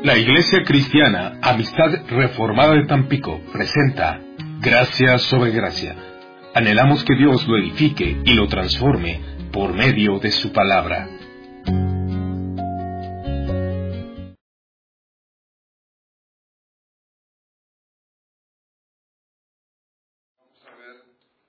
La Iglesia Cristiana Amistad Reformada de Tampico presenta Gracia sobre Gracia. Anhelamos que Dios lo edifique y lo transforme por medio de su palabra. Vamos a ver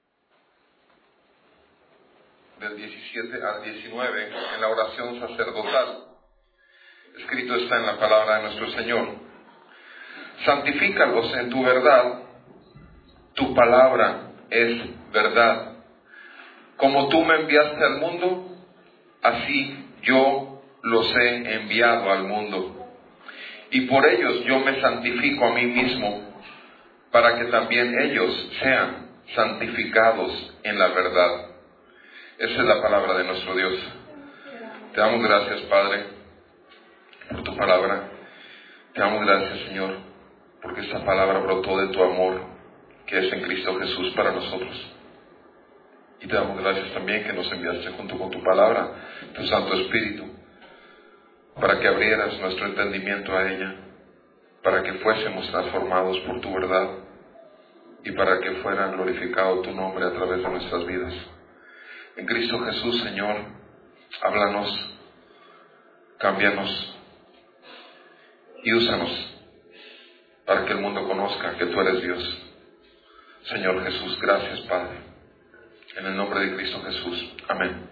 del 17 al 19 en la oración sacerdotal. Escrito está en la palabra de nuestro Señor. Santifícalos en tu verdad, tu palabra es verdad. Como tú me enviaste al mundo, así yo los he enviado al mundo. Y por ellos yo me santifico a mí mismo, para que también ellos sean santificados en la verdad. Esa es la palabra de nuestro Dios. Te damos gracias, Padre, por tu palabra. Te damos gracias, Señor, porque esta palabra brotó de tu amor, que es en Cristo Jesús para nosotros. Y te damos gracias también que nos enviaste junto con tu palabra, tu Santo Espíritu, para que abrieras nuestro entendimiento a ella, para que fuésemos transformados por tu verdad y para que fuera glorificado tu nombre a través de nuestras vidas. En Cristo Jesús, Señor, háblanos, cámbianos y úsanos para que el mundo conozca que tú eres Dios. Señor Jesús, gracias, Padre. En el nombre de Cristo Jesús. Amén.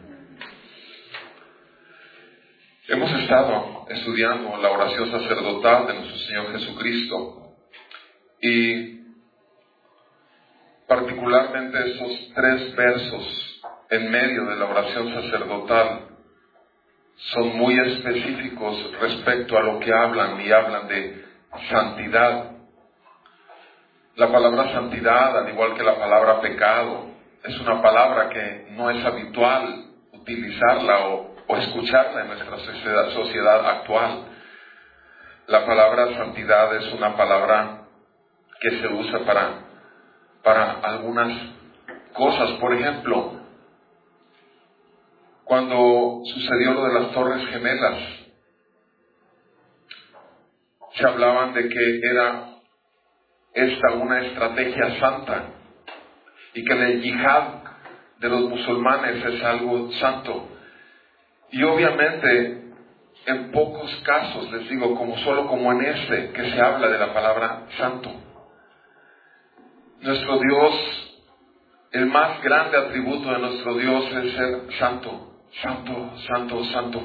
Hemos estado estudiando la oración sacerdotal de nuestro Señor Jesucristo y particularmente esos 3 versos en medio de la oración sacerdotal son muy específicos respecto a lo que hablan de santidad. La palabra santidad, al igual que la palabra pecado, es una palabra que no es habitual utilizarla o escucharla en nuestra sociedad actual. La palabra santidad es una palabra que se usa para algunas cosas. Por ejemplo, cuando sucedió lo de las Torres Gemelas, se hablaban de que era esta una estrategia santa y que el yihad de los musulmanes es algo santo. Y obviamente, en pocos casos, les digo, como en este, que se habla de la palabra santo. Nuestro Dios, el más grande atributo de nuestro Dios es ser santo. Santo, santo, santo.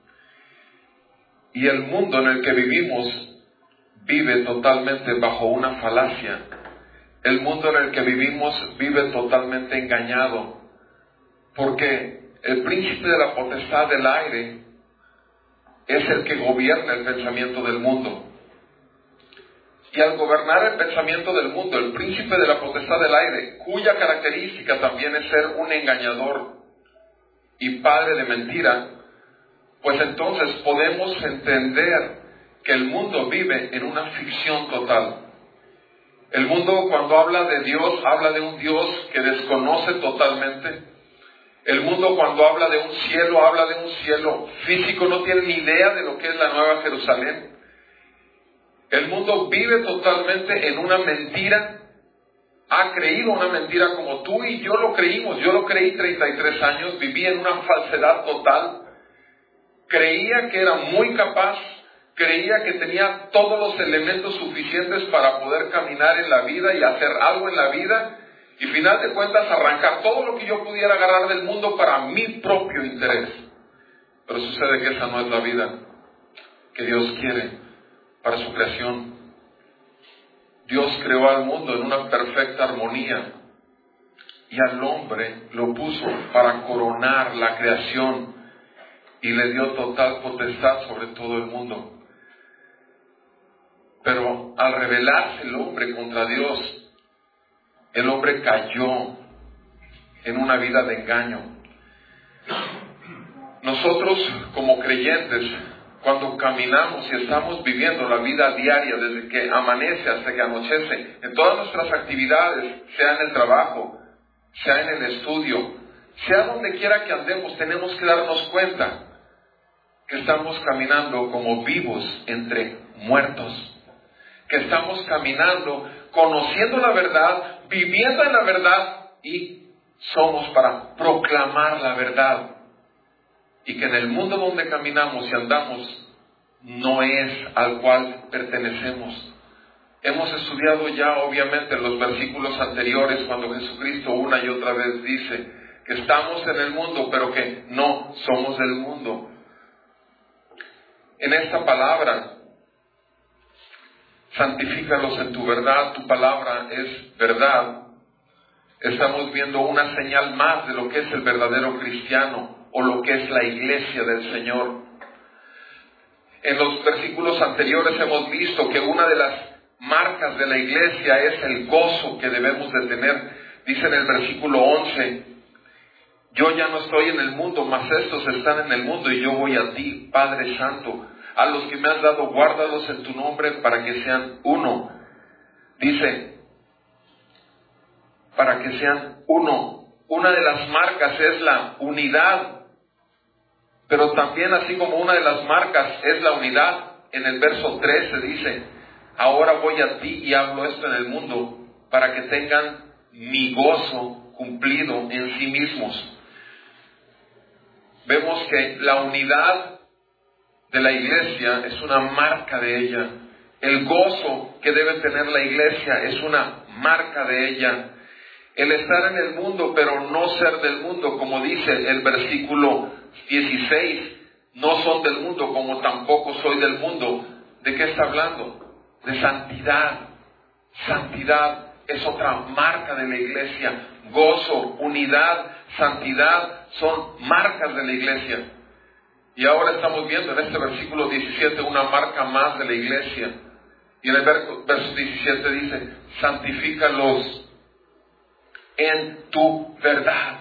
Y el mundo en el que vivimos vive totalmente bajo una falacia. El mundo en el que vivimos vive totalmente engañado, porque el príncipe de la potestad del aire es el que gobierna el pensamiento del mundo. Y al gobernar el pensamiento del mundo, el príncipe de la potestad del aire, cuya característica también es ser un engañador y padre de mentira, pues entonces podemos entender que el mundo vive en una ficción total. El mundo, cuando habla de Dios, habla de un Dios que desconoce totalmente. El mundo, cuando habla de un cielo físico, no tiene ni idea de lo que es la Nueva Jerusalén. El mundo vive totalmente en una mentira. Ha creído una mentira como tú y yo lo creímos. Yo lo creí 33 años, viví en una falsedad total. Creía que era muy capaz, creía que tenía todos los elementos suficientes para poder caminar en la vida y hacer algo en la vida, y al final de cuentas arrancar todo lo que yo pudiera agarrar del mundo para mi propio interés. Pero sucede que esa no es la vida que Dios quiere para su creación. Dios creó al mundo en una perfecta armonía y al hombre lo puso para coronar la creación y le dio total potestad sobre todo el mundo. Pero al rebelarse el hombre contra Dios, el hombre cayó en una vida de engaño. Nosotros como creyentes, cuando caminamos y estamos viviendo la vida diaria, desde que amanece hasta que anochece, en todas nuestras actividades, sea en el trabajo, sea en el estudio, sea donde quiera que andemos, tenemos que darnos cuenta que estamos caminando como vivos entre muertos. Que estamos caminando, conociendo la verdad, viviendo en la verdad y somos para proclamar la verdad. Y que en el mundo donde caminamos y andamos no es al cual pertenecemos. Hemos estudiado ya obviamente los versículos anteriores cuando Jesucristo una y otra vez dice que estamos en el mundo pero que no somos del mundo. En esta palabra, santifícalos en tu verdad, tu palabra es verdad. Estamos viendo una señal más de lo que es el verdadero cristiano o lo que es la iglesia del Señor. En los versículos anteriores hemos visto que una de las marcas de la iglesia es el gozo que debemos de tener. Dice en el versículo 11, yo ya no estoy en el mundo, mas estos están en el mundo y yo voy a ti, Padre Santo. A los que me has dado, guárdalos en tu nombre para que sean uno. Dice, para que sean uno. Una de las marcas es la unidad. Pero también así como una de las marcas es la unidad, en el verso 13 dice, ahora voy a ti y hablo esto en el mundo, para que tengan mi gozo cumplido en sí mismos. Vemos que la unidad de la iglesia es una marca de ella. El gozo que debe tener la iglesia es una marca de ella. El estar en el mundo pero no ser del mundo, como dice el versículo 16, no son del mundo como tampoco soy del mundo. ¿De qué está hablando? De santidad. Santidad es otra marca de la iglesia. Gozo, unidad, santidad son marcas de la iglesia. Y ahora estamos viendo en este versículo 17 una marca más de la iglesia. Y en el verso 17 dice, santifícalos en tu verdad.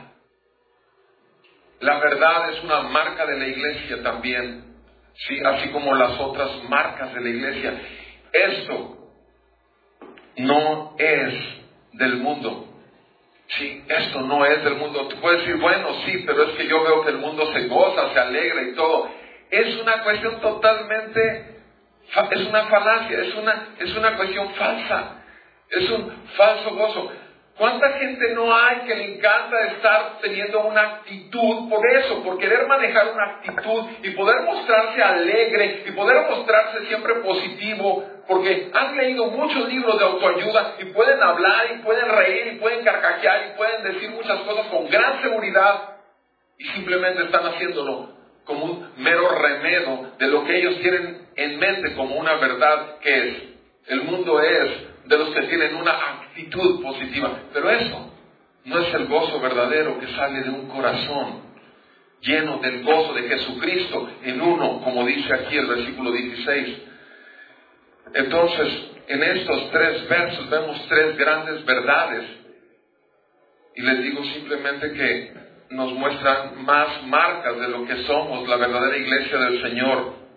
La verdad es una marca de la iglesia también, ¿sí? Así como las otras marcas de la iglesia. Esto no es del mundo. Sí, esto no es del mundo. Tú puedes decir, bueno, sí, pero es que yo veo que el mundo se goza, se alegra y todo. Es una cuestión totalmente, es una falacia, es una cuestión falsa. Es un falso gozo. ¿Cuánta gente no hay que le encanta estar teniendo una actitud por eso, por querer manejar una actitud y poder mostrarse alegre y poder mostrarse siempre positivo? Porque han leído muchos libros de autoayuda y pueden hablar y pueden reír y pueden carcajear y pueden decir muchas cosas con gran seguridad y simplemente están haciéndolo como un mero remedio de lo que ellos tienen en mente como una verdad que es. El mundo es de los que tienen una actitud positiva, pero eso no es el gozo verdadero que sale de un corazón lleno del gozo de Jesucristo en uno, como dice aquí el versículo 16. Entonces, en estos 3 versos vemos 3 grandes verdades y les digo simplemente que nos muestran más marcas de lo que somos, la verdadera iglesia del Señor.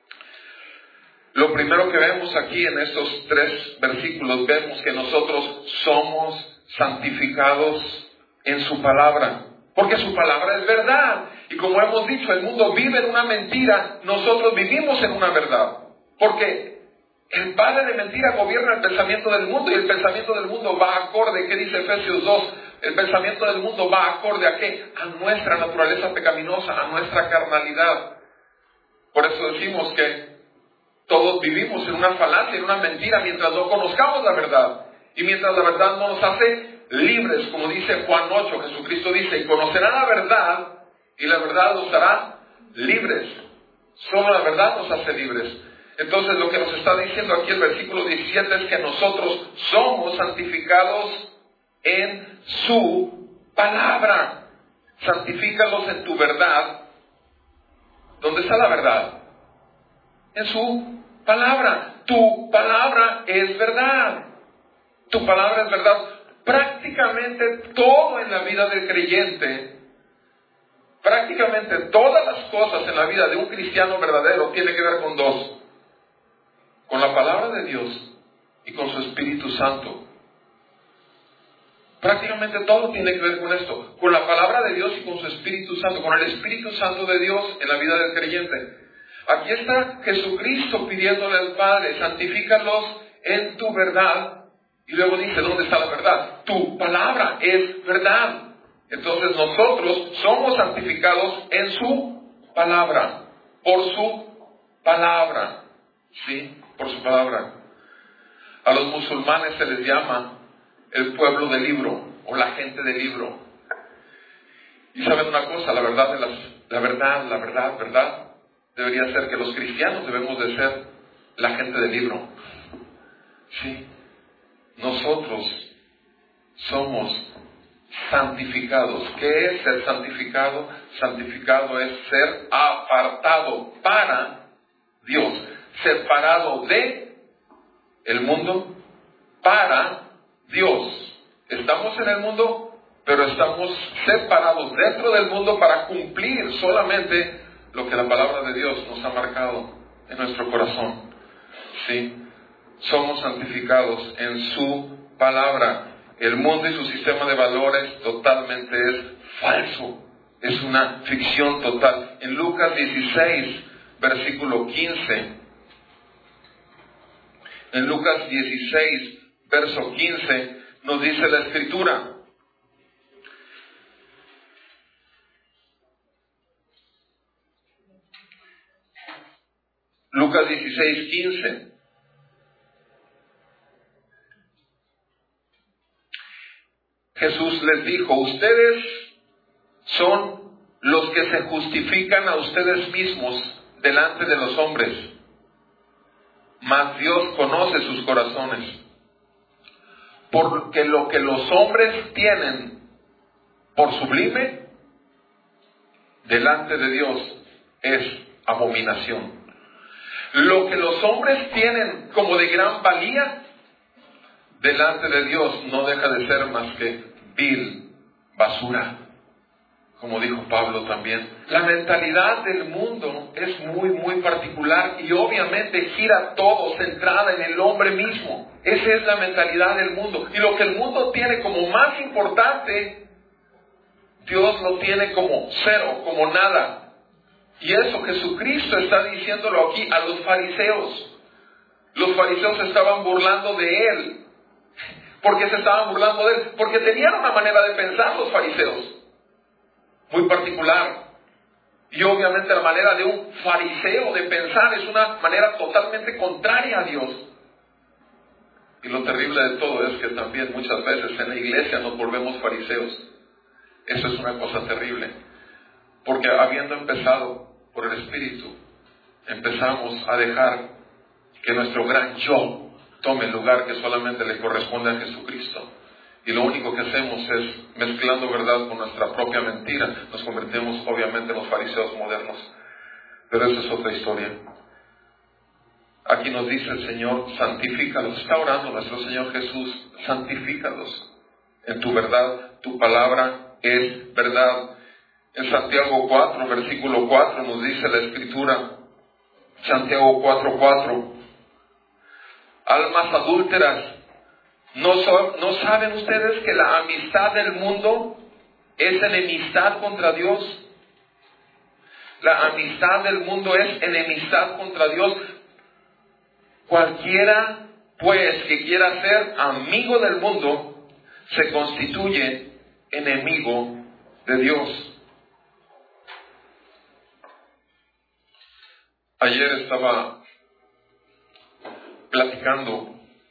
Lo primero que vemos aquí en estos 3 versículos, vemos que nosotros somos santificados en su palabra, porque su palabra es verdad. Y como hemos dicho, el mundo vive en una mentira, nosotros vivimos en una verdad, porque el padre de mentira gobierna el pensamiento del mundo y el pensamiento del mundo va acorde, ¿qué dice Efesios 2? El pensamiento del mundo va acorde ¿a qué? A nuestra naturaleza pecaminosa, a nuestra carnalidad. Por eso decimos que todos vivimos en una falacia, en una mentira, mientras no conozcamos la verdad. Y mientras la verdad no nos hace libres, como dice Juan 8, Jesucristo dice, y conocerán la verdad, y la verdad los hará libres. Solo la verdad nos hace libres. Entonces lo que nos está diciendo aquí el versículo 17 es que nosotros somos santificados en su palabra. Santifícalos en tu verdad. ¿Dónde está la verdad? En su palabra. Tu palabra es verdad. Tu palabra es verdad. Prácticamente todo en la vida del creyente, prácticamente todas las cosas en la vida de un cristiano verdadero tiene que ver con 2. Con la palabra de Dios y con su Espíritu Santo. Prácticamente todo tiene que ver con esto. Con la palabra de Dios y con su Espíritu Santo. Con el Espíritu Santo de Dios en la vida del creyente. Aquí está Jesucristo pidiéndole al Padre, santifícalos en tu verdad. Y luego dice, ¿dónde está la verdad? Tu palabra es verdad. Entonces nosotros somos santificados en su palabra, por su palabra. ¿Sí? Por su palabra. A los musulmanes se les llama el pueblo del libro o la gente del libro. Y saben una cosa, la verdad debería ser que los cristianos debemos de ser la gente del libro. Sí, nosotros somos santificados. ¿Qué es ser santificado? Santificado es ser apartado para Dios, separado de el mundo para Dios. Estamos en el mundo, pero estamos separados dentro del mundo para cumplir solamente lo que la palabra de Dios nos ha marcado en nuestro corazón. ¿Sí? Somos santificados en su palabra. El mundo y su sistema de valores totalmente es falso. Es una ficción total. En Lucas 16, versículo 15. En Lucas 16, verso 15, nos dice la Escritura. Lucas 16, 15. Jesús les dijo, ustedes son los que se justifican a ustedes mismos delante de los hombres, mas Dios conoce sus corazones, porque lo que los hombres tienen por sublime, delante de Dios es abominación. Lo que los hombres tienen como de gran valía, delante de Dios no deja de ser más que vil, basura. Como dijo Pablo también. La mentalidad del mundo es muy particular y obviamente gira todo centrada en el hombre mismo. Esa es la mentalidad del mundo. Y lo que el mundo tiene como más importante, Dios lo tiene como cero, como nada. Y eso Jesucristo está diciéndolo aquí a los fariseos. Los fariseos se estaban burlando de Él. ¿Por qué se estaban burlando de Él? Porque tenían una manera de pensar los fariseos muy particular. Y obviamente la manera de un fariseo de pensar es una manera totalmente contraria a Dios. Y lo terrible de todo es que también muchas veces en la iglesia nos volvemos fariseos. Eso es una cosa terrible. Porque habiendo empezado por el Espíritu, empezamos a dejar que nuestro gran yo tome el lugar que solamente le corresponde a Jesucristo. Y lo único que hacemos es, mezclando verdad con nuestra propia mentira, nos convertimos obviamente en los fariseos modernos. Pero esa es otra historia. Aquí nos dice el Señor, santifícalos. Está orando nuestro Señor Jesús, santifícalos en tu verdad. Tu palabra es verdad. En Santiago 4, versículo 4, nos dice la Escritura, Santiago 4:4, almas adúlteras, ¿no saben ustedes que la amistad del mundo es enemistad contra Dios? La amistad del mundo es enemistad contra Dios. Cualquiera, pues, que quiera ser amigo del mundo, se constituye enemigo de Dios. Ayer estaba platicando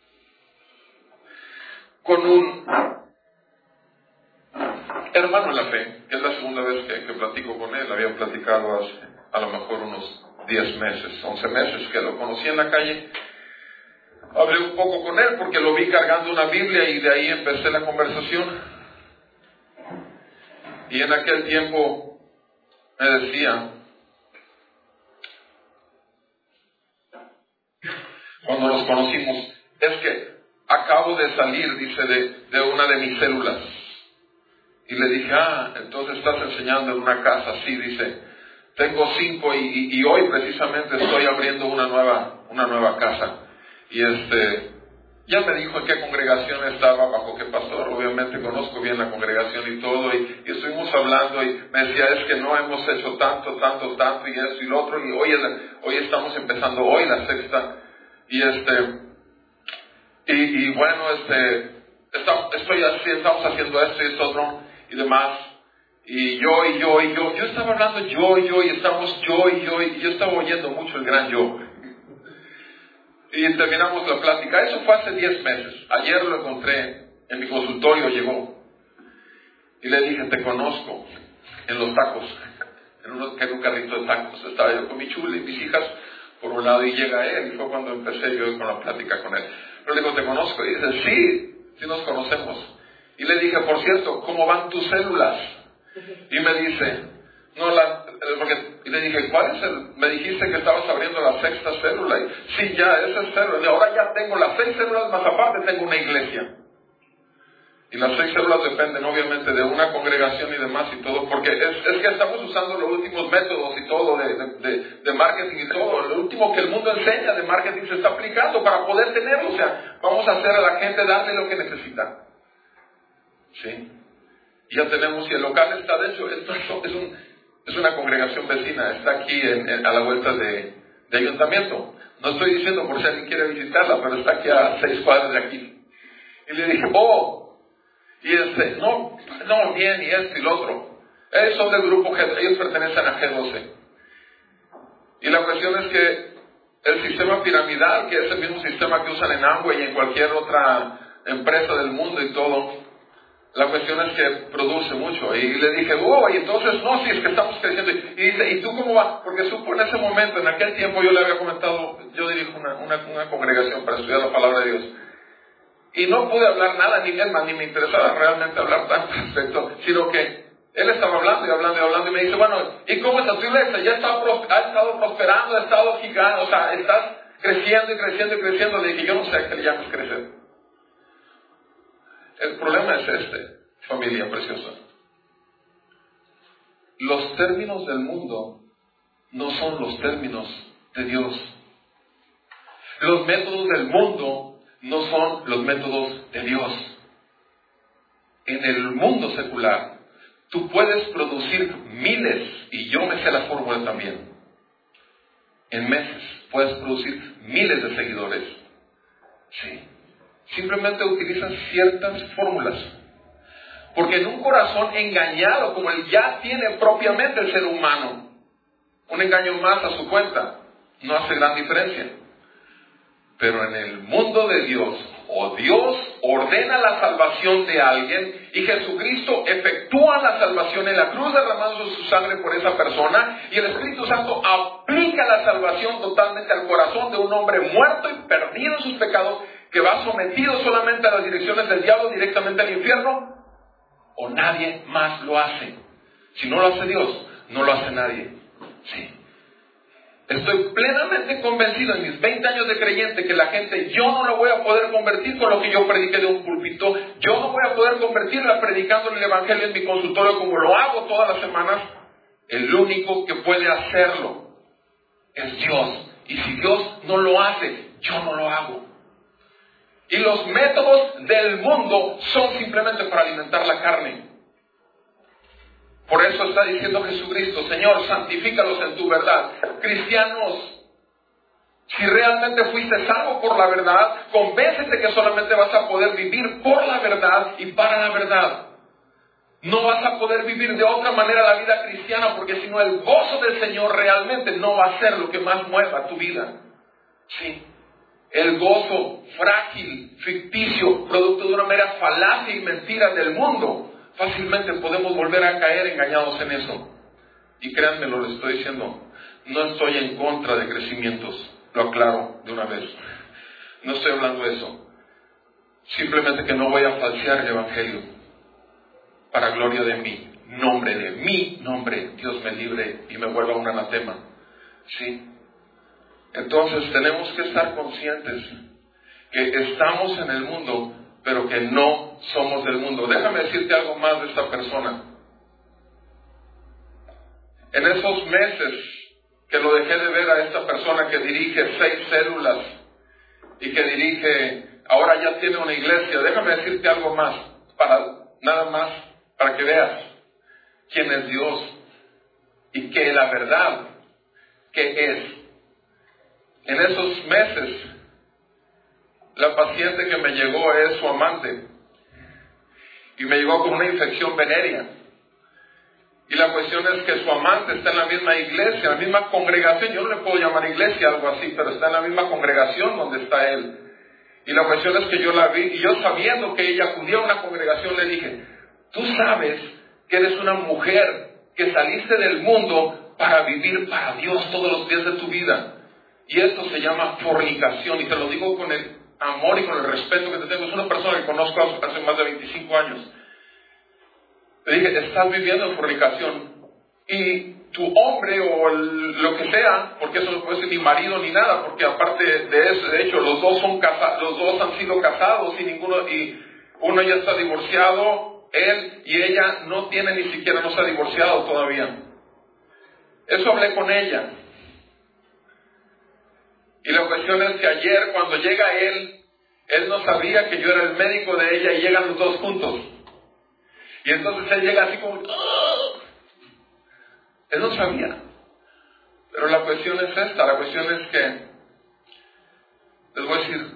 con un hermano en la fe, que es la segunda vez que platico con él. Había platicado hace a lo mejor unos 10 meses, 11 meses que lo conocí en la calle. Hablé un poco con él porque lo vi cargando una Biblia y de ahí empecé la conversación. Y en aquel tiempo me decía, cuando nos conocimos, es que acabo de salir, dice, de una de mis células. Y le dije, entonces estás enseñando en una casa. Sí, dice, tengo 5 y hoy precisamente estoy abriendo una nueva casa. Y Ya me dijo en qué congregación estaba, bajo qué pastor. Obviamente conozco bien la congregación y todo, y estuvimos hablando, y me decía, es que no hemos hecho tanto, y eso y lo otro, y hoy estamos empezando hoy la sexta, y bueno, estamos haciendo esto y esto otro, y demás, y yo estaba hablando y estamos y yo estaba oyendo mucho el gran yo. Y terminamos la plática. Eso fue hace 10 meses. Ayer lo encontré en mi consultorio, llegó. Y le dije, te conozco en los tacos. En un carrito de tacos. Estaba yo con mi chula y mis hijas por un lado y llega él. Y fue cuando empecé yo con la plática con él. Pero le digo, te conozco. Y dice, sí nos conocemos. Y le dije, por cierto, ¿cómo van tus células? Y me dice, y le dije, ¿cuál es me dijiste que estabas abriendo la sexta célula. Y, sí, ya, esa es célula. Y ahora ya tengo las 6 células, más aparte tengo una iglesia. Y las 6 células dependen obviamente de una congregación y demás y todo, porque es que estamos usando los últimos métodos y todo de marketing y todo. Lo último que el mundo enseña de marketing se está aplicando para poder tenerlo. O sea, vamos a hacer a la gente darle lo que necesita. ¿Sí? Y ya tenemos, y el local está, de hecho, es una congregación vecina, está aquí a la vuelta de ayuntamiento. No estoy diciendo por si alguien quiere visitarla, pero está aquí a 6 cuadras de aquí. Y le dije, y no, bien, y esto y lo otro. Ellos son del grupo G, ellos pertenecen a G12. Y la cuestión es que el sistema piramidal, que es el mismo sistema que usan en Amway y en cualquier otra empresa del mundo y todo, la cuestión es que produce mucho. Y le dije, y entonces, no, sí, es que estamos creciendo. Y dice, ¿y tú cómo vas? Porque supo en ese momento, en aquel tiempo yo le había comentado, yo dirijo una congregación para estudiar la palabra de Dios. Y no pude hablar nada, ni me interesaba realmente hablar tanto al respecto, sino que él estaba hablando y me dice, bueno, ¿y cómo está tu iglesia? Ya ha estado prosperando, ha estado gigante, o sea, estás creciendo y creciendo. Le dije, yo no sé a qué le llamas crecer. El problema es familia preciosa. Los términos del mundo no son los términos de Dios. Los métodos del mundo no son los métodos de Dios. En el mundo secular, tú puedes producir miles, y yo me sé la fórmula también. En meses puedes producir miles de seguidores. Sí. Simplemente utilizan ciertas fórmulas. Porque en un corazón engañado, como el ya tiene propiamente el ser humano, un engaño más a su cuenta, no hace gran diferencia. Pero en el mundo de Dios, Dios ordena la salvación de alguien y Jesucristo efectúa la salvación en la cruz derramando su sangre por esa persona, y el Espíritu Santo aplica la salvación totalmente al corazón de un hombre muerto y perdido en sus pecados, que va sometido solamente a las direcciones del diablo, directamente al infierno, o nadie más lo hace. Si no lo hace Dios, no lo hace nadie. Sí. Estoy plenamente convencido en mis 20 años de creyente que la gente, yo no la voy a poder convertir con lo que yo prediqué de un púlpito, yo no voy a poder convertirla predicando el Evangelio en mi consultorio como lo hago todas las semanas. El único que puede hacerlo es Dios. Y si Dios no lo hace, yo no lo hago. Y los métodos del mundo son simplemente para alimentar la carne. Por eso está diciendo Jesucristo, Señor, santifícalos en tu verdad. Cristianos, si realmente fuiste salvo por la verdad, convéncete que solamente vas a poder vivir por la verdad y para la verdad. No vas a poder vivir de otra manera la vida cristiana, porque si no, el gozo del Señor realmente no va a ser lo que más mueva tu vida. Sí. El gozo frágil, ficticio, producto de una mera falacia y mentira del mundo, fácilmente podemos volver a caer engañados en eso. Y créanme, lo les estoy diciendo, no estoy en contra de crecimientos, lo aclaro de una vez. No estoy hablando de eso. Simplemente que no voy a falsear el Evangelio para gloria de mi nombre, Dios me libre y me vuelva un anatema. ¿Sí? Entonces tenemos que estar conscientes que estamos en el mundo, pero que no somos del mundo. Déjame decirte algo más de esta persona. En esos meses que lo dejé de ver a esta persona que dirige 6 células y que dirige ahora ya tiene una iglesia. Déjame decirte algo más, nada más, para que veas quién es Dios y que la verdad que es. En esos meses, la paciente que me llegó es su amante y me llegó con una infección venérea. Y la cuestión es que su amante está en la misma iglesia, en la misma congregación. Yo no le puedo llamar iglesia, algo así, pero está en la misma congregación donde está él. Y la cuestión es que yo la vi, y yo sabiendo que ella acudía a una congregación, le dije, tú sabes que eres una mujer que saliste del mundo para vivir para Dios todos los días de tu vida. Y esto se llama fornicación, y te lo digo con el amor y con el respeto que te tengo. Es una persona que conozco hace más de 25 años. Le dije, estás viviendo en fornicación, y tu hombre o lo que sea, porque eso no puede ser ni marido ni nada, porque aparte de eso, de hecho, los dos han sido casados y uno ya está divorciado, él y ella no se ha divorciado todavía. Eso hablé con ella. Y la cuestión es que ayer, cuando llega él no sabía que yo era el médico de ella, y llegan los dos juntos. Y entonces él llega así como, ¡oh! Él no sabía. Pero la cuestión es esta, la cuestión es que, les voy a decir,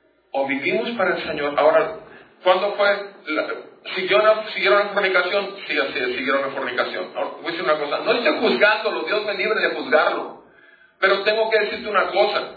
o vivimos para el Señor. Ahora, ¿cuándo fue? ¿Siguieron en fornicación? Sí, así es, siguieron en fornicación. Ahora, voy a decir una cosa, no estoy juzgándolo, Dios me libre de juzgarlo. Pero tengo que decirte una cosa.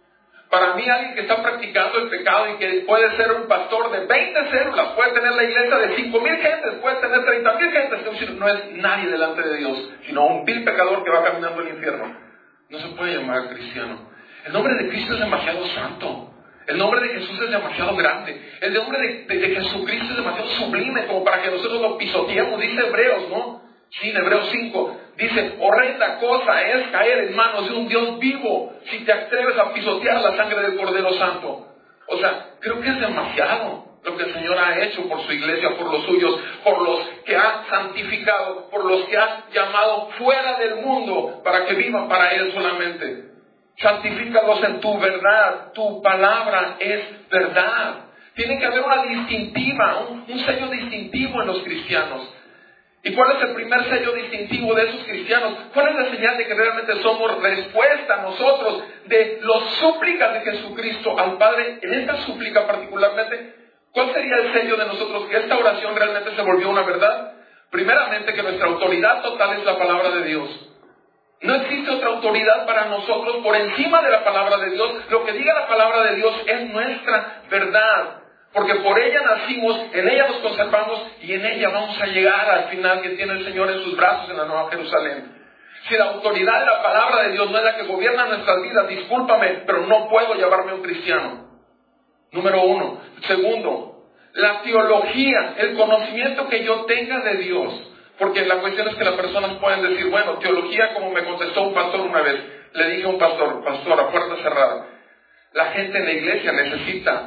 Para mí, alguien que está practicando el pecado y que puede ser un pastor de 20 células, puede tener la iglesia de 5,000 gentes, puede tener 30,000 gentes, no es nadie delante de Dios, sino un vil pecador que va caminando al infierno. No se puede llamar cristiano. El nombre de Cristo es demasiado santo. El nombre de Jesús es demasiado grande. El nombre de Jesucristo es demasiado sublime como para que nosotros lo pisoteemos. Dice Hebreos, ¿no? Sí, en Hebreos 5. Dice, horrenda cosa es caer en manos de un Dios vivo si te atreves a pisotear la sangre del Cordero Santo. O sea, creo que es demasiado lo que el Señor ha hecho por su iglesia, por los suyos, por los que ha santificado, por los que ha llamado fuera del mundo para que vivan para Él solamente. Santifícalos en tu verdad, tu palabra es verdad. Tiene que haber una distintiva, un sello distintivo en los cristianos. ¿Y cuál es el primer sello distintivo de esos cristianos? ¿Cuál es la señal de que realmente somos respuesta nosotros de las súplicas de Jesucristo al Padre? En esta súplica particularmente, ¿cuál sería el sello de nosotros que esta oración realmente se volvió una verdad? Primeramente, que nuestra autoridad total es la palabra de Dios. No existe otra autoridad para nosotros por encima de la palabra de Dios. Lo que diga la palabra de Dios es nuestra verdad. Porque por ella nacimos, en ella nos conservamos y en ella vamos a llegar al final que tiene el Señor en sus brazos en la Nueva Jerusalén. Si la autoridad de la palabra de Dios no es la que gobierna nuestras vidas, discúlpame, pero no puedo llamarme un cristiano. Número 1. Segundo, la teología, el conocimiento que yo tenga de Dios. Porque la cuestión es que las personas pueden decir, bueno, teología, como me contestó un pastor una vez. Le dije a un pastor a puerta cerrada, la gente en la iglesia necesita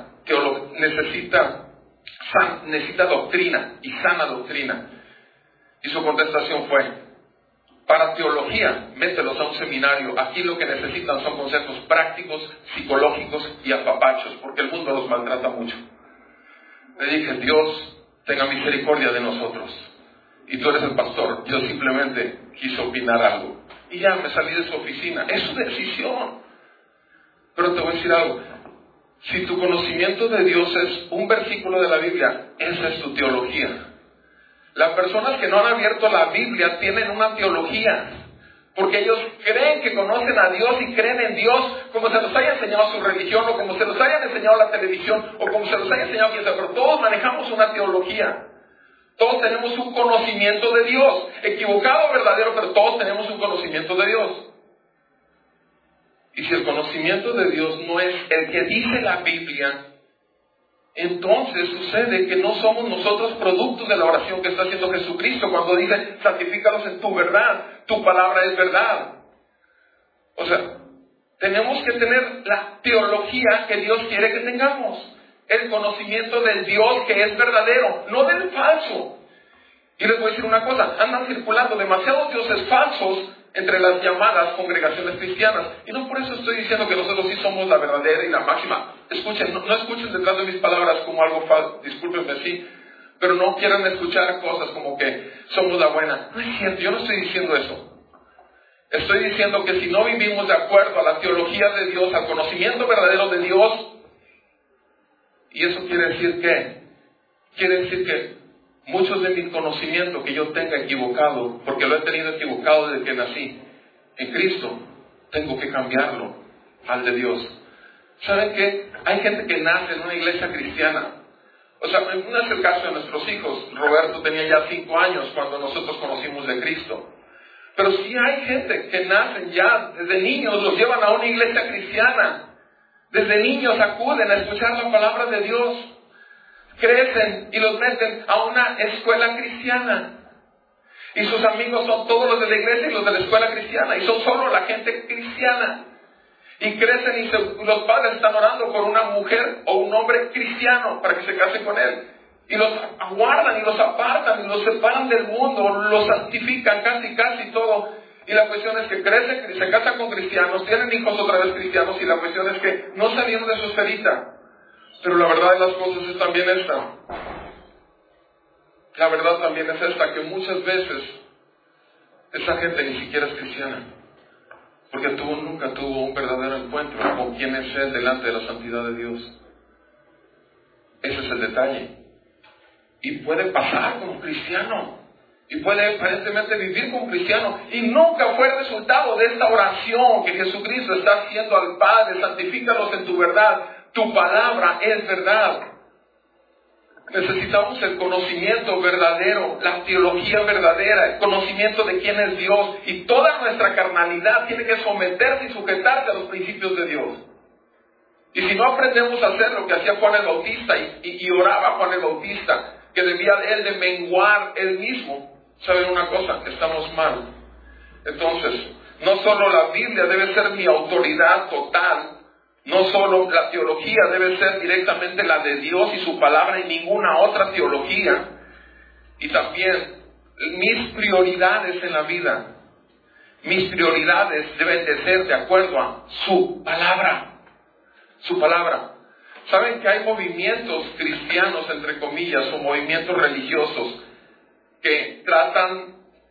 doctrina y sana doctrina. Y su contestación fue, para teología, mételos a un seminario. Aquí lo que necesitan son conceptos prácticos, psicológicos y apapachos, porque el mundo los maltrata mucho. Le dije, Dios tenga misericordia de nosotros. Y tú eres el pastor. Yo simplemente quise opinar algo. Y ya me salí de su oficina. Es su decisión. Pero te voy a decir algo. Si tu conocimiento de Dios es un versículo de la Biblia, esa es tu teología. Las personas que no han abierto la Biblia tienen una teología, porque ellos creen que conocen a Dios y creen en Dios como se los haya enseñado su religión, o como se los haya enseñado la televisión, o como se los haya enseñado quien sea, pero todos manejamos una teología. Todos tenemos un conocimiento de Dios, equivocado o verdadero, pero todos tenemos un conocimiento de Dios. Y si el conocimiento de Dios no es el que dice la Biblia, entonces sucede que no somos nosotros productos de la oración que está haciendo Jesucristo cuando dice, santifícalos en tu verdad, tu palabra es verdad. O sea, tenemos que tener la teología que Dios quiere que tengamos. El conocimiento del Dios que es verdadero, no del falso. Y les voy a decir una cosa, andan circulando demasiados dioses falsos entre las llamadas congregaciones cristianas. Y no por eso estoy diciendo que nosotros sí somos la verdadera y la máxima. Escuchen, no escuchen detrás de mis palabras como algo falso, discúlpenme, sí, pero no quieran escuchar cosas como que somos la buena. No es cierto, yo no estoy diciendo eso. Estoy diciendo que si no vivimos de acuerdo a la teología de Dios, al conocimiento verdadero de Dios, y eso quiere decir que muchos de mi conocimiento que yo tenga equivocado, porque lo he tenido equivocado desde que nací en Cristo, tengo que cambiarlo al de Dios. ¿Saben qué? Hay gente que nace en una iglesia cristiana. O sea, no es el caso de nuestros hijos. Roberto tenía ya 5 años cuando nosotros conocimos de Cristo. Pero sí hay gente que nacen ya, desde niños, los llevan a una iglesia cristiana. Desde niños acuden a escuchar la palabra de Dios. Crecen y los meten a una escuela cristiana. Y sus amigos son todos los de la iglesia y los de la escuela cristiana. Y son solo la gente cristiana. Y crecen y los padres están orando por una mujer o un hombre cristiano para que se case con él. Y los aguardan y los apartan y los separan del mundo, los santifican casi todo. Y la cuestión es que crecen, se casan con cristianos, tienen hijos otra vez cristianos, y la cuestión es que no salieron de su esferita. Pero la verdad de las cosas es también esta. La verdad también es esta, que muchas veces esa gente ni siquiera es cristiana. Porque nunca tuvo un verdadero encuentro con quién es Él delante de la santidad de Dios. Ese es el detalle. Y puede pasar como cristiano. Y puede aparentemente vivir como cristiano. Y nunca fue el resultado de esta oración que Jesucristo está haciendo al Padre. Santifícalos en tu verdad. Tu palabra es verdad. Necesitamos el conocimiento verdadero, la teología verdadera, el conocimiento de quién es Dios. Y toda nuestra carnalidad tiene que someterse y sujetarse a los principios de Dios. Y si no aprendemos a hacer lo que hacía Juan el Bautista y oraba Juan el Bautista, que debía él de menguar él mismo, ¿saben una cosa? Estamos mal. Entonces, no solo la Biblia debe ser mi autoridad total, no solo la teología debe ser directamente la de Dios y su palabra y ninguna otra teología. Y también mis prioridades en la vida, mis prioridades deben de ser de acuerdo a su palabra. Su palabra. ¿Saben que hay movimientos cristianos, entre comillas, o movimientos religiosos que tratan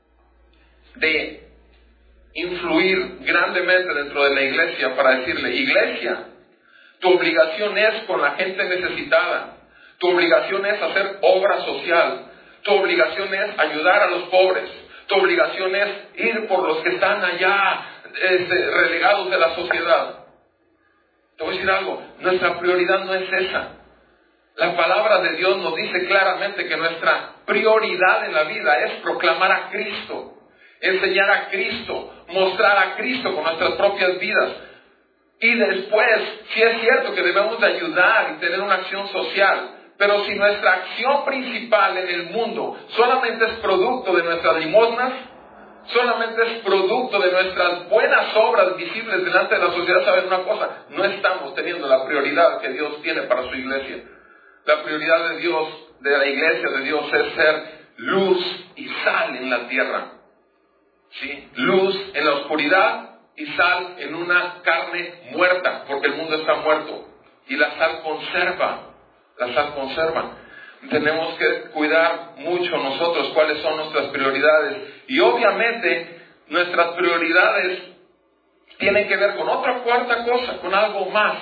de influir grandemente dentro de la iglesia para decirle: iglesia, tu obligación es con la gente necesitada, tu obligación es hacer obra social, tu obligación es ayudar a los pobres, tu obligación es ir por los que están allá relegados de la sociedad. Te voy a decir algo, nuestra prioridad no es esa. La palabra de Dios nos dice claramente que nuestra prioridad en la vida es proclamar a Cristo, enseñar a Cristo, mostrar a Cristo con nuestras propias vidas. Y después, sí es cierto que debemos de ayudar y tener una acción social, pero si nuestra acción principal en el mundo solamente es producto de nuestras limosnas, solamente es producto de nuestras buenas obras visibles delante de la sociedad, ¿saben una cosa? No estamos teniendo la prioridad que Dios tiene para su iglesia. La prioridad de Dios, de la iglesia de Dios, es ser luz y sal en la tierra. ¿Sí? Luz en la oscuridad y sal en una carne muerta, porque el mundo está muerto. Y la sal conserva. La sal conserva. Tenemos que cuidar mucho nosotros cuáles son nuestras prioridades. Y obviamente nuestras prioridades tienen que ver con otra cuarta cosa, con algo más,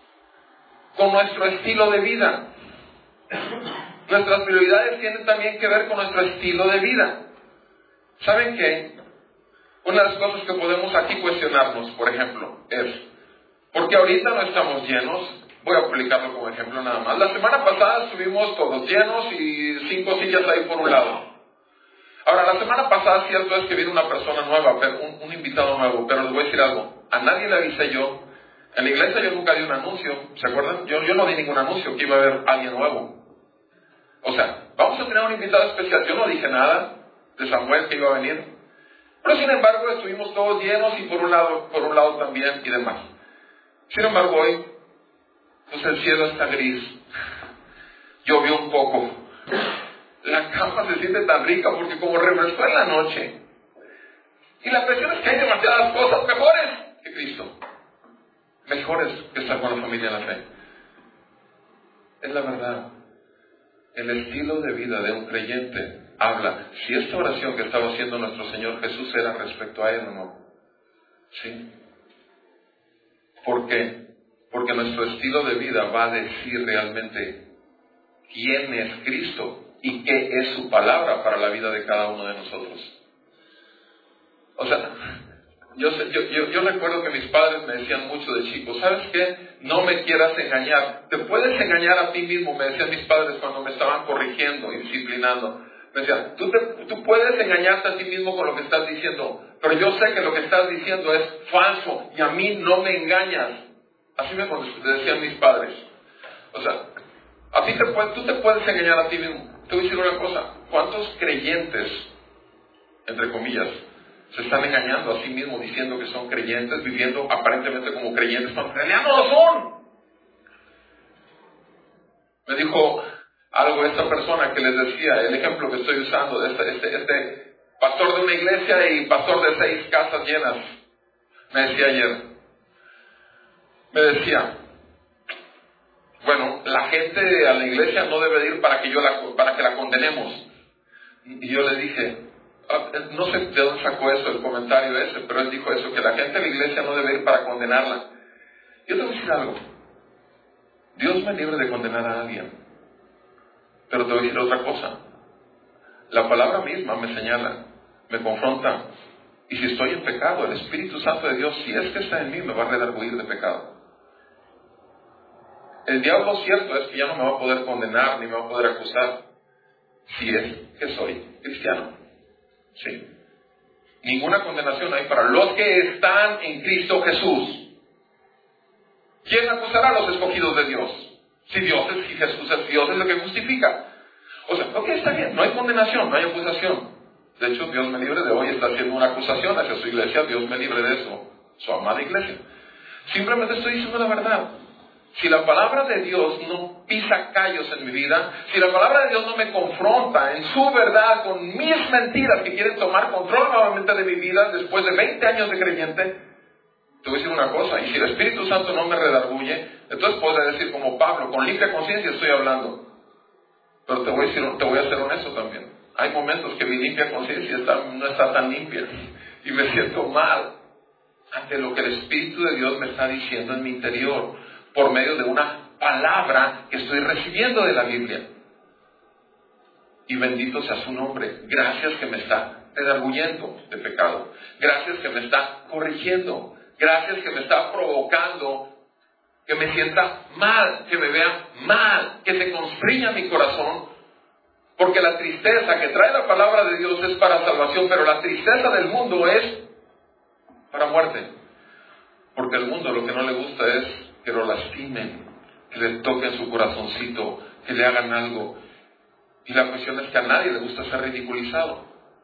con nuestro estilo de vida. Nuestras prioridades tienen también que ver con nuestro estilo de vida. ¿Saben qué? Una de las cosas que podemos aquí cuestionarnos, por ejemplo, es: ¿por qué ahorita no estamos llenos? Voy a aplicarlo como ejemplo nada más. La semana pasada estuvimos todos llenos y 5 sillas ahí por un lado. Ahora, la semana pasada cierto es que vino una persona nueva, pero un invitado nuevo, pero les voy a decir algo. A nadie le avisé yo. En la iglesia yo nunca di un anuncio, ¿se acuerdan? Yo no di ningún anuncio que iba a haber alguien nuevo. O sea, vamos a tener un invitado especial. Yo no dije nada de Samuel que iba a venir. Pero sin embargo estuvimos todos llenos y por un lado también y demás. Sin embargo hoy, pues el cielo está gris. Llovió un poco. La cama se siente tan rica porque como refrescó en la noche, Y la presión es que hay demasiadas cosas mejores que Cristo. Mejores que estar con la familia en la fe. Es la verdad. El estilo de vida de un creyente habla si esta oración que estaba haciendo nuestro Señor Jesús era respecto a Él o no. ¿Sí? ¿Por qué? Porque nuestro estilo de vida va a decir realmente quién es Cristo y qué es su palabra para la vida de cada uno de nosotros. O sea, yo recuerdo que mis padres me decían mucho de chico, ¿sabes qué? No me quieras engañar. Te puedes engañar a ti mismo, me decían mis padres cuando me estaban corrigiendo y disciplinando. Me decían, tú puedes engañarte a ti mismo con lo que estás diciendo, pero yo sé que lo que estás diciendo es falso y a mí no me engañas. Así me decían mis padres. O sea, tú te puedes engañar a ti mismo. Te voy a decir una cosa, ¿cuántos creyentes, entre comillas, se están engañando a sí mismos diciendo que son creyentes, viviendo aparentemente como creyentes, cuando en realidad no lo son? Me dijo algo esta persona que les decía, el ejemplo que estoy usando, de este pastor de una iglesia y pastor de 6 casas llenas. Me decía ayer, bueno, la gente a la iglesia no debe de ir para que la condenemos. Y yo le dije, no sé de dónde sacó eso, el comentario ese, pero él dijo eso, que la gente de la iglesia no debe ir para condenarla. Yo te voy a decir algo. Dios me libre de condenar a alguien. Pero te voy a decir otra cosa. La palabra misma me señala, me confronta. Y si estoy en pecado, el Espíritu Santo de Dios, si es que está en mí, me va a redarguir de pecado. El diablo cierto es que ya no me va a poder condenar ni me va a poder acusar si es que soy cristiano. Sí. Ninguna condenación hay para los que están en Cristo Jesús. ¿Quién acusará a los escogidos de Dios? Si Jesús es Dios, es lo que justifica. O sea, ok, está bien, no hay condenación, no hay acusación. De hecho, Dios me libre de hoy está haciendo una acusación hacia su iglesia, Dios me libre de eso, su amada iglesia. Simplemente estoy diciendo la verdad. Si la palabra de Dios no pisa callos en mi vida, si la palabra de Dios no me confronta en su verdad con mis mentiras que quieren tomar control nuevamente de mi vida después de 20 años de creyente, te voy a decir una cosa, y si el Espíritu Santo no me redarguye, entonces podré decir como Pablo, con limpia conciencia estoy hablando. Pero te voy a ser honesto también. Hay momentos que mi limpia conciencia no está tan limpia y me siento mal ante lo que el Espíritu de Dios me está diciendo en mi interior por medio de una palabra que estoy recibiendo de la Biblia. Y bendito sea su nombre. Gracias que me está redarguyendo de pecado. Gracias que me está corrigiendo. Gracias que me está provocando que me sienta mal, que me vea mal, que se constriña mi corazón. Porque la tristeza que trae la palabra de Dios es para salvación, pero la tristeza del mundo es para muerte. Porque al mundo lo que no le gusta es que lo lastimen, que le toquen su corazoncito, que le hagan algo. Y la cuestión es que a nadie le gusta ser ridiculizado.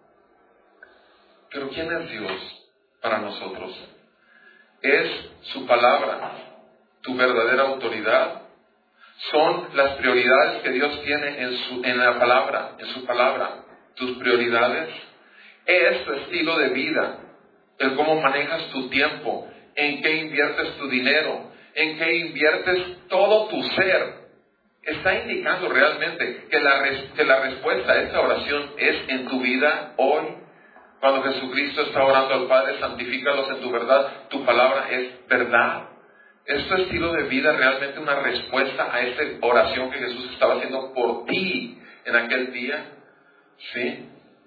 Pero ¿quién es Dios para nosotros? Es su palabra, tu verdadera autoridad. Son las prioridades que Dios tiene en la palabra, en su palabra. Tus prioridades es tu estilo de vida, el cómo manejas tu tiempo, en qué inviertes tu dinero, en qué inviertes todo tu ser. Está indicando realmente que la respuesta a esta oración es en tu vida hoy. Cuando Jesucristo está orando al Padre, santifícalos en tu verdad, tu palabra es verdad. ¿Es tu estilo de vida realmente una respuesta a esta oración que Jesús estaba haciendo por ti en aquel día? ¿Sí?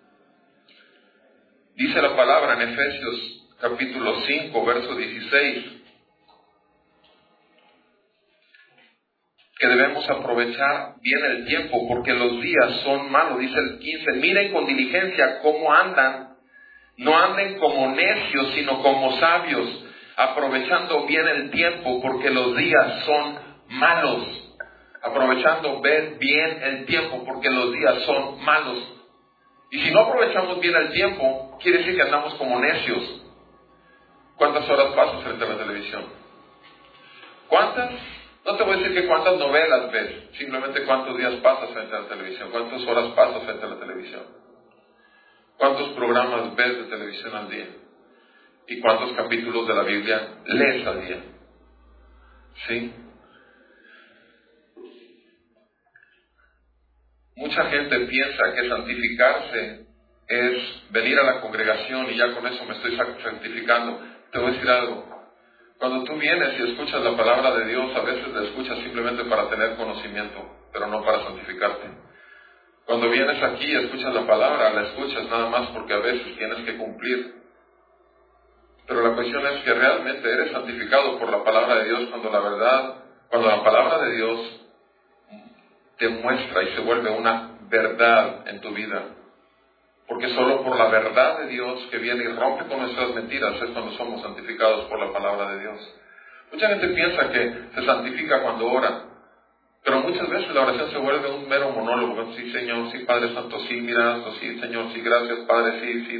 Dice la palabra en Efesios capítulo 5, verso 16, que debemos aprovechar bien el tiempo porque los días son malos. Dice el 15, miren con diligencia cómo andan, no anden como necios, sino como sabios, aprovechando bien el tiempo porque los días son malos. Aprovechando bien el tiempo porque los días son malos. Y si no aprovechamos bien el tiempo, quiere decir que andamos como necios. ¿Cuántas horas pasas frente a la televisión? ¿Cuántas? No te voy a decir que cuántas novelas ves, simplemente cuántos días pasas frente a la televisión, cuántas horas pasas frente a la televisión. ¿Cuántos programas ves de televisión al día? ¿Y cuántos capítulos de la Biblia lees al día? ¿Sí? Mucha gente piensa que santificarse es venir a la congregación y ya con eso me estoy santificando. Te voy a decir algo. Cuando tú vienes y escuchas la palabra de Dios, a veces la escuchas simplemente para tener conocimiento, pero no para santificarte. Cuando vienes aquí y escuchas la palabra, la escuchas nada más porque a veces tienes que cumplir. Pero la cuestión es que realmente eres santificado por la palabra de Dios cuando la palabra de Dios te muestra y se vuelve una verdad en tu vida. Porque solo por la verdad de Dios que viene y rompe con nuestras mentiras es cuando somos santificados por la palabra de Dios. Mucha gente piensa que se santifica cuando ora, pero muchas veces la oración se vuelve un mero monólogo. Sí, Señor, sí, Padre Santo, sí, mira esto, sí, Señor, sí, gracias, Padre, sí,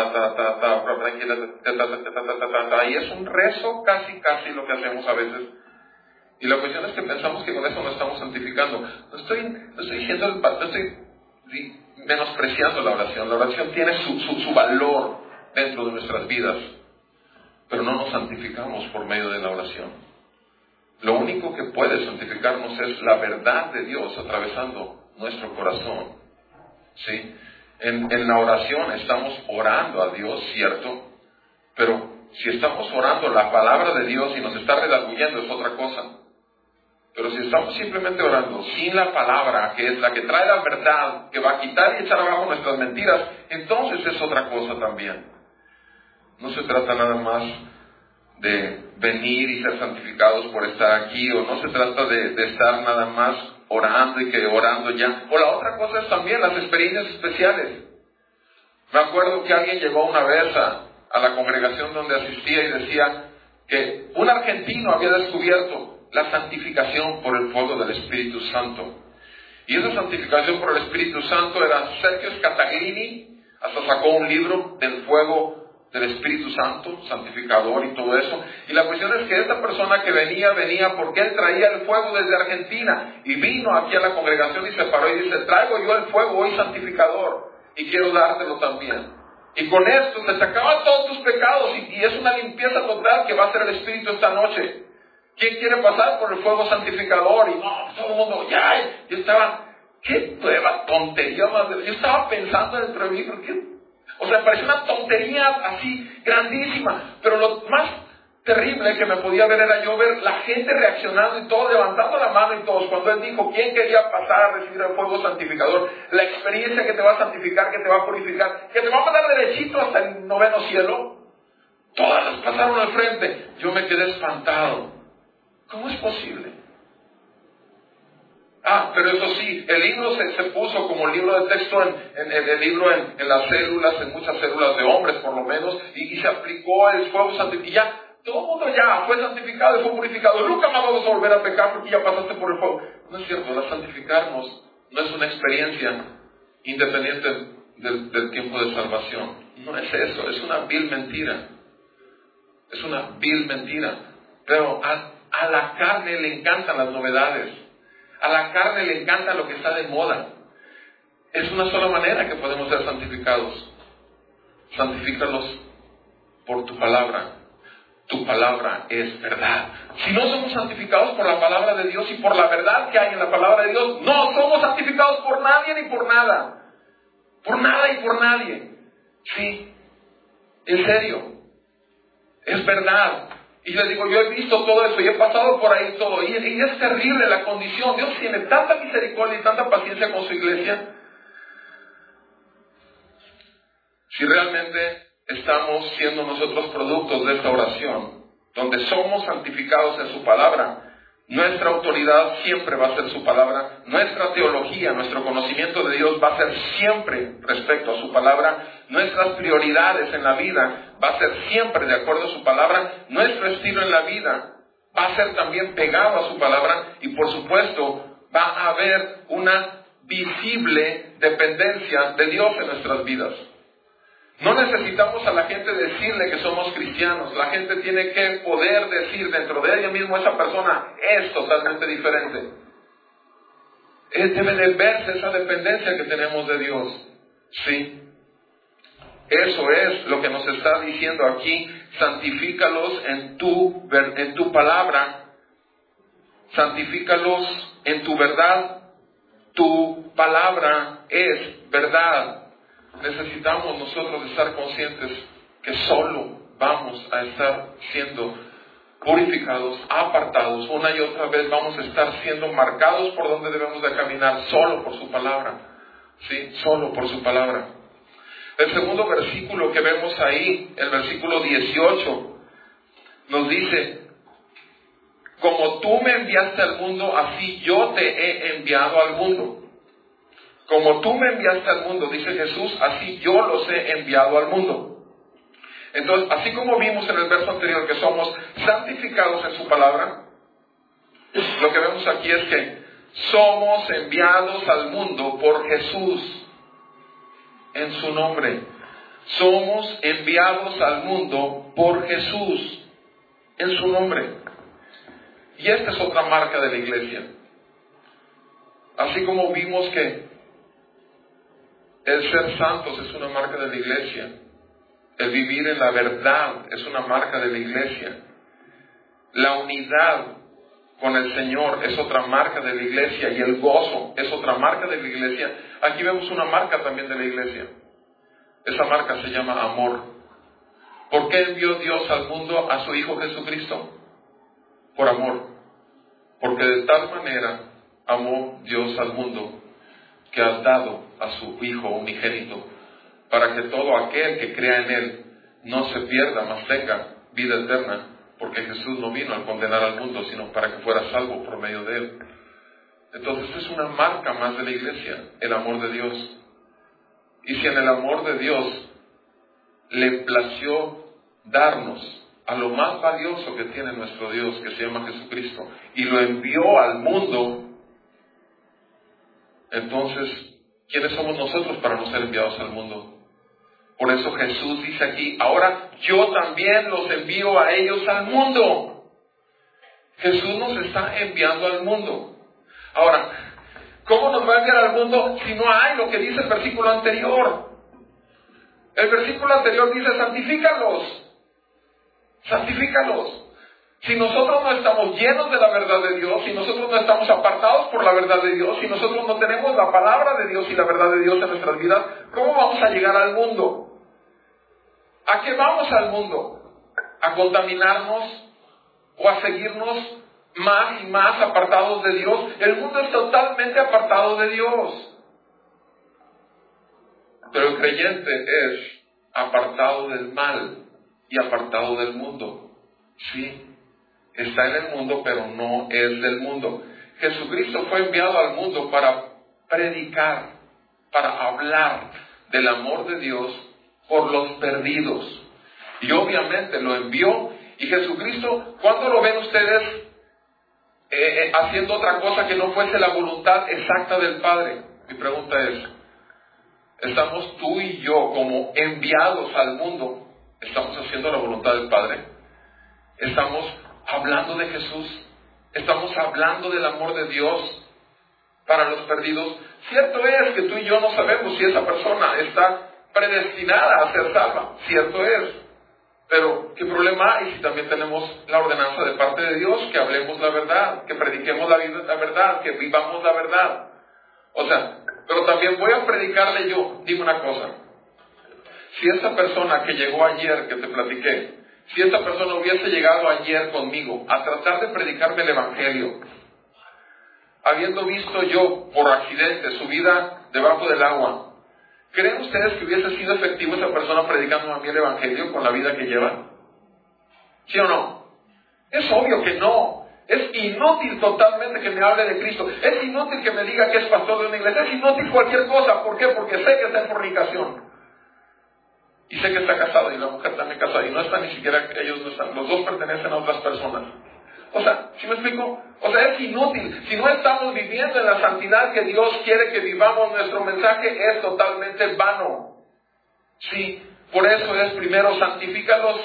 y es un rezo casi lo que hacemos a veces. Y la cuestión es que pensamos que con eso nos estamos santificando. No estoy menospreciando la oración. La oración tiene su valor dentro de nuestras vidas, pero no nos santificamos por medio de la oración. Lo único que puede santificarnos es la verdad de Dios atravesando nuestro corazón. ¿Sí? En la oración estamos orando a Dios, ¿cierto? Pero si estamos orando la palabra de Dios y nos está redarguyendo es otra cosa. Pero si estamos simplemente orando sin la palabra, que es la que trae la verdad, que va a quitar y echar abajo nuestras mentiras, entonces es otra cosa también. No se trata nada más de venir y ser santificados por estar aquí, o no se trata de estar nada más orando y que orando ya. O la otra cosa es también las experiencias especiales. Me acuerdo que alguien llegó una vez a la congregación donde asistía y decía que un argentino había descubierto la santificación por el fuego del Espíritu Santo. Y esa santificación por el Espíritu Santo era Sergio Scataglini, hasta sacó un libro del fuego del Espíritu Santo, santificador y todo eso. Y la cuestión es que esta persona que venía porque él traía el fuego desde Argentina y vino aquí a la congregación y se paró y dice: traigo yo el fuego hoy santificador y quiero dártelo también. Y con esto te sacaban todos tus pecados y es una limpieza total que va a hacer el Espíritu esta noche. ¿Quién quiere pasar por el fuego santificador? Y no, todo el mundo, ya, yo estaba, qué nueva tontería más. Yo estaba pensando dentro de mí, ¿por qué? O sea, parecía una tontería así grandísima, pero lo más terrible que me podía ver era yo ver la gente reaccionando y todos levantando la mano y todos, cuando él dijo quién quería pasar a recibir el fuego santificador, la experiencia que te va a santificar, que te va a purificar, que te va a mandar derechito hasta el 9º cielo. Todas las pasaron al frente. Yo me quedé espantado. ¿Cómo es posible? Pero eso sí, el libro se puso como libro de texto en las células, en muchas células de hombres por lo menos, y se aplicó el fuego santificado. Y ya, todo el mundo ya fue santificado y fue purificado. Nunca más vamos a volver a pecar porque ya pasaste por el fuego. No es cierto, la santificarnos no es una experiencia independiente del tiempo de salvación. No es eso, es una vil mentira. Es una vil mentira. Pero a la carne le encantan las novedades. A la carne le encanta lo que está de moda. Es una sola manera que podemos ser santificados. Santifícalos por tu palabra. Tu palabra es verdad. Si no somos santificados por la palabra de Dios y por la verdad que hay en la palabra de Dios, no somos santificados por nadie ni por nada. Por nada y por nadie. Sí, en serio. Es verdad. Y les digo, yo he visto todo eso y he pasado por ahí todo. Y es terrible la condición. Dios tiene tanta misericordia y tanta paciencia con su iglesia. Si realmente estamos siendo nosotros productos de esta oración, donde somos santificados en su palabra, nuestra autoridad siempre va a ser su palabra, nuestra teología, nuestro conocimiento de Dios va a ser siempre respecto a su palabra, nuestras prioridades en la vida va a ser siempre de acuerdo a su palabra, nuestro estilo en la vida va a ser también pegado a su palabra y por supuesto va a haber una visible dependencia de Dios en nuestras vidas. No necesitamos a la gente decirle que somos cristianos. La gente tiene que poder decir dentro de ella mismo, esa persona es totalmente diferente. Debe de verse esa dependencia que tenemos de Dios. Sí. Eso es lo que nos está diciendo aquí. Santifícalos en tu palabra. Santifícalos en tu verdad. Tu palabra es verdad. Necesitamos nosotros estar conscientes que solo vamos a estar siendo purificados, apartados, una y otra vez vamos a estar siendo marcados por donde debemos de caminar, solo por su palabra. ¿Sí? Solo por su palabra. El segundo versículo que vemos ahí, el versículo 18, nos dice: como tú me enviaste al mundo, así yo te he enviado al mundo. Como tú me enviaste al mundo, dice Jesús, así yo los he enviado al mundo. Entonces, así como vimos en el verso anterior que somos santificados en su palabra, lo que vemos aquí es que somos enviados al mundo por Jesús en su nombre. Somos enviados al mundo por Jesús en su nombre. Y esta es otra marca de la iglesia. Así como vimos que el ser santos es una marca de la iglesia, el vivir en la verdad es una marca de la iglesia, la unidad con el Señor es otra marca de la iglesia, y el gozo es otra marca de la iglesia. Aquí vemos una marca también de la iglesia. Esa marca se llama amor. ¿Por qué envió Dios al mundo a su Hijo Jesucristo? Por amor. Porque de tal manera amó Dios al mundo que ha dado a su Hijo unigénito, para que todo aquel que crea en Él no se pierda, mas tenga vida eterna, porque Jesús no vino a condenar al mundo, sino para que fuera salvo por medio de Él. Entonces es una marca más de la iglesia, el amor de Dios. Y si en el amor de Dios le plació darnos a lo más valioso que tiene nuestro Dios, que se llama Jesucristo, y lo envió al mundo, entonces, ¿quiénes somos nosotros para no ser enviados al mundo? Por eso Jesús dice aquí: ahora yo también los envío a ellos al mundo. Jesús nos está enviando al mundo. Ahora, ¿cómo nos va a enviar al mundo si no hay lo que dice el versículo anterior? El versículo anterior dice: santifícalos. Santifícalos. Si nosotros no estamos llenos de la verdad de Dios, si nosotros no estamos apartados por la verdad de Dios, si nosotros no tenemos la palabra de Dios y la verdad de Dios en nuestras vidas, ¿cómo vamos a llegar al mundo? ¿A qué vamos al mundo? ¿A contaminarnos o a seguirnos más y más apartados de Dios? El mundo es totalmente apartado de Dios. Pero el creyente es apartado del mal y apartado del mundo. Sí. Está en el mundo, pero no es del mundo. Jesucristo fue enviado al mundo para predicar, para hablar del amor de Dios por los perdidos. Y obviamente lo envió. Y Jesucristo, ¿cuándo lo ven ustedes haciendo otra cosa que no fuese la voluntad exacta del Padre? Mi pregunta es: ¿estamos tú y yo como enviados al mundo? ¿Estamos haciendo la voluntad del Padre? ¿Estamos hablando de Jesús? ¿Estamos hablando del amor de Dios para los perdidos? Cierto es que tú y yo no sabemos si esa persona está predestinada a ser salva. Cierto es. Pero, ¿qué problema hay si también tenemos la ordenanza de parte de Dios que hablemos la verdad, que prediquemos la verdad, que vivamos la verdad? O sea, pero también voy a predicarle yo. Dime una cosa. Si esta persona que llegó ayer, que te platiqué, si esta persona hubiese llegado ayer conmigo a tratar de predicarme el Evangelio, habiendo visto yo por accidente su vida debajo del agua, ¿creen ustedes que hubiese sido efectivo esa persona predicándome a mí el Evangelio con la vida que lleva? ¿Sí o no? Es obvio que no. Es inútil totalmente que me hable de Cristo. Es inútil que me diga que es pastor de una iglesia. Es inútil cualquier cosa. ¿Por qué? Porque sé que está en fornicación. Y sé que está casado y la mujer también casada. Y no están ni siquiera, ellos no están. Los dos pertenecen a otras personas. O sea, ¿sí me explico? O sea, es inútil. Si no estamos viviendo en la santidad que Dios quiere que vivamos, nuestro mensaje es totalmente vano. Sí, por eso es primero: santifícalos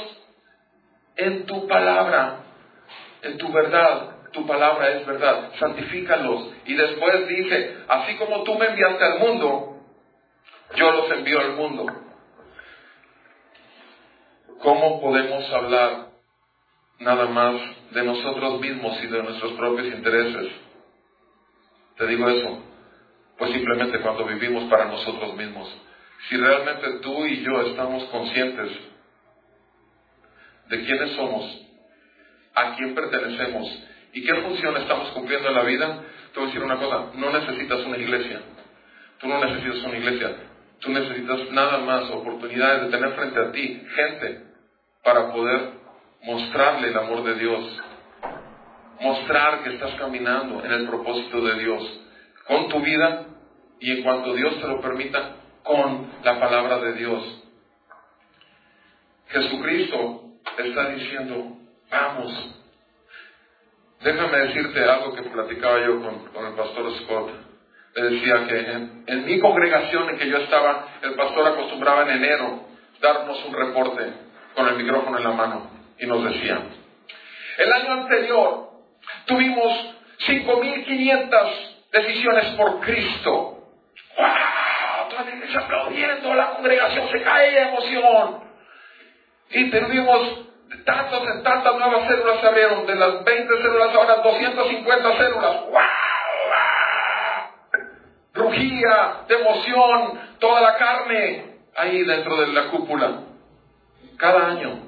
en tu palabra, en tu verdad. Tu palabra es verdad. Santifícalos. Y después dice: así como tú me enviaste al mundo, yo los envío al mundo. ¿Cómo podemos hablar nada más de nosotros mismos y de nuestros propios intereses? Te digo eso, pues simplemente cuando vivimos para nosotros mismos. Si realmente tú y yo estamos conscientes de quiénes somos, a quién pertenecemos y qué función estamos cumpliendo en la vida, te voy a decir una cosa, no necesitas una iglesia. Tú no necesitas una iglesia. Tú necesitas nada más oportunidades de tener frente a ti gente para poder mostrarle el amor de Dios. Mostrar que estás caminando en el propósito de Dios. Con tu vida y en cuanto Dios te lo permita, con la palabra de Dios. Jesucristo está diciendo, vamos. Déjame decirte algo que platicaba yo con el pastor Scott. Le decía que en mi congregación en que yo estaba, el pastor acostumbraba en enero darnos un reporte con el micrófono en la mano y nos decía, el año anterior tuvimos 5,500 decisiones por Cristo. ¡Wow! Toda la iglesia aplaudiendo, la congregación se cae de emoción. Y tuvimos tantas nuevas células se abrieron, de las 20 células ahora 250 células. ¡Wow! Rugía de emoción toda la carne ahí dentro de la cúpula. Cada año.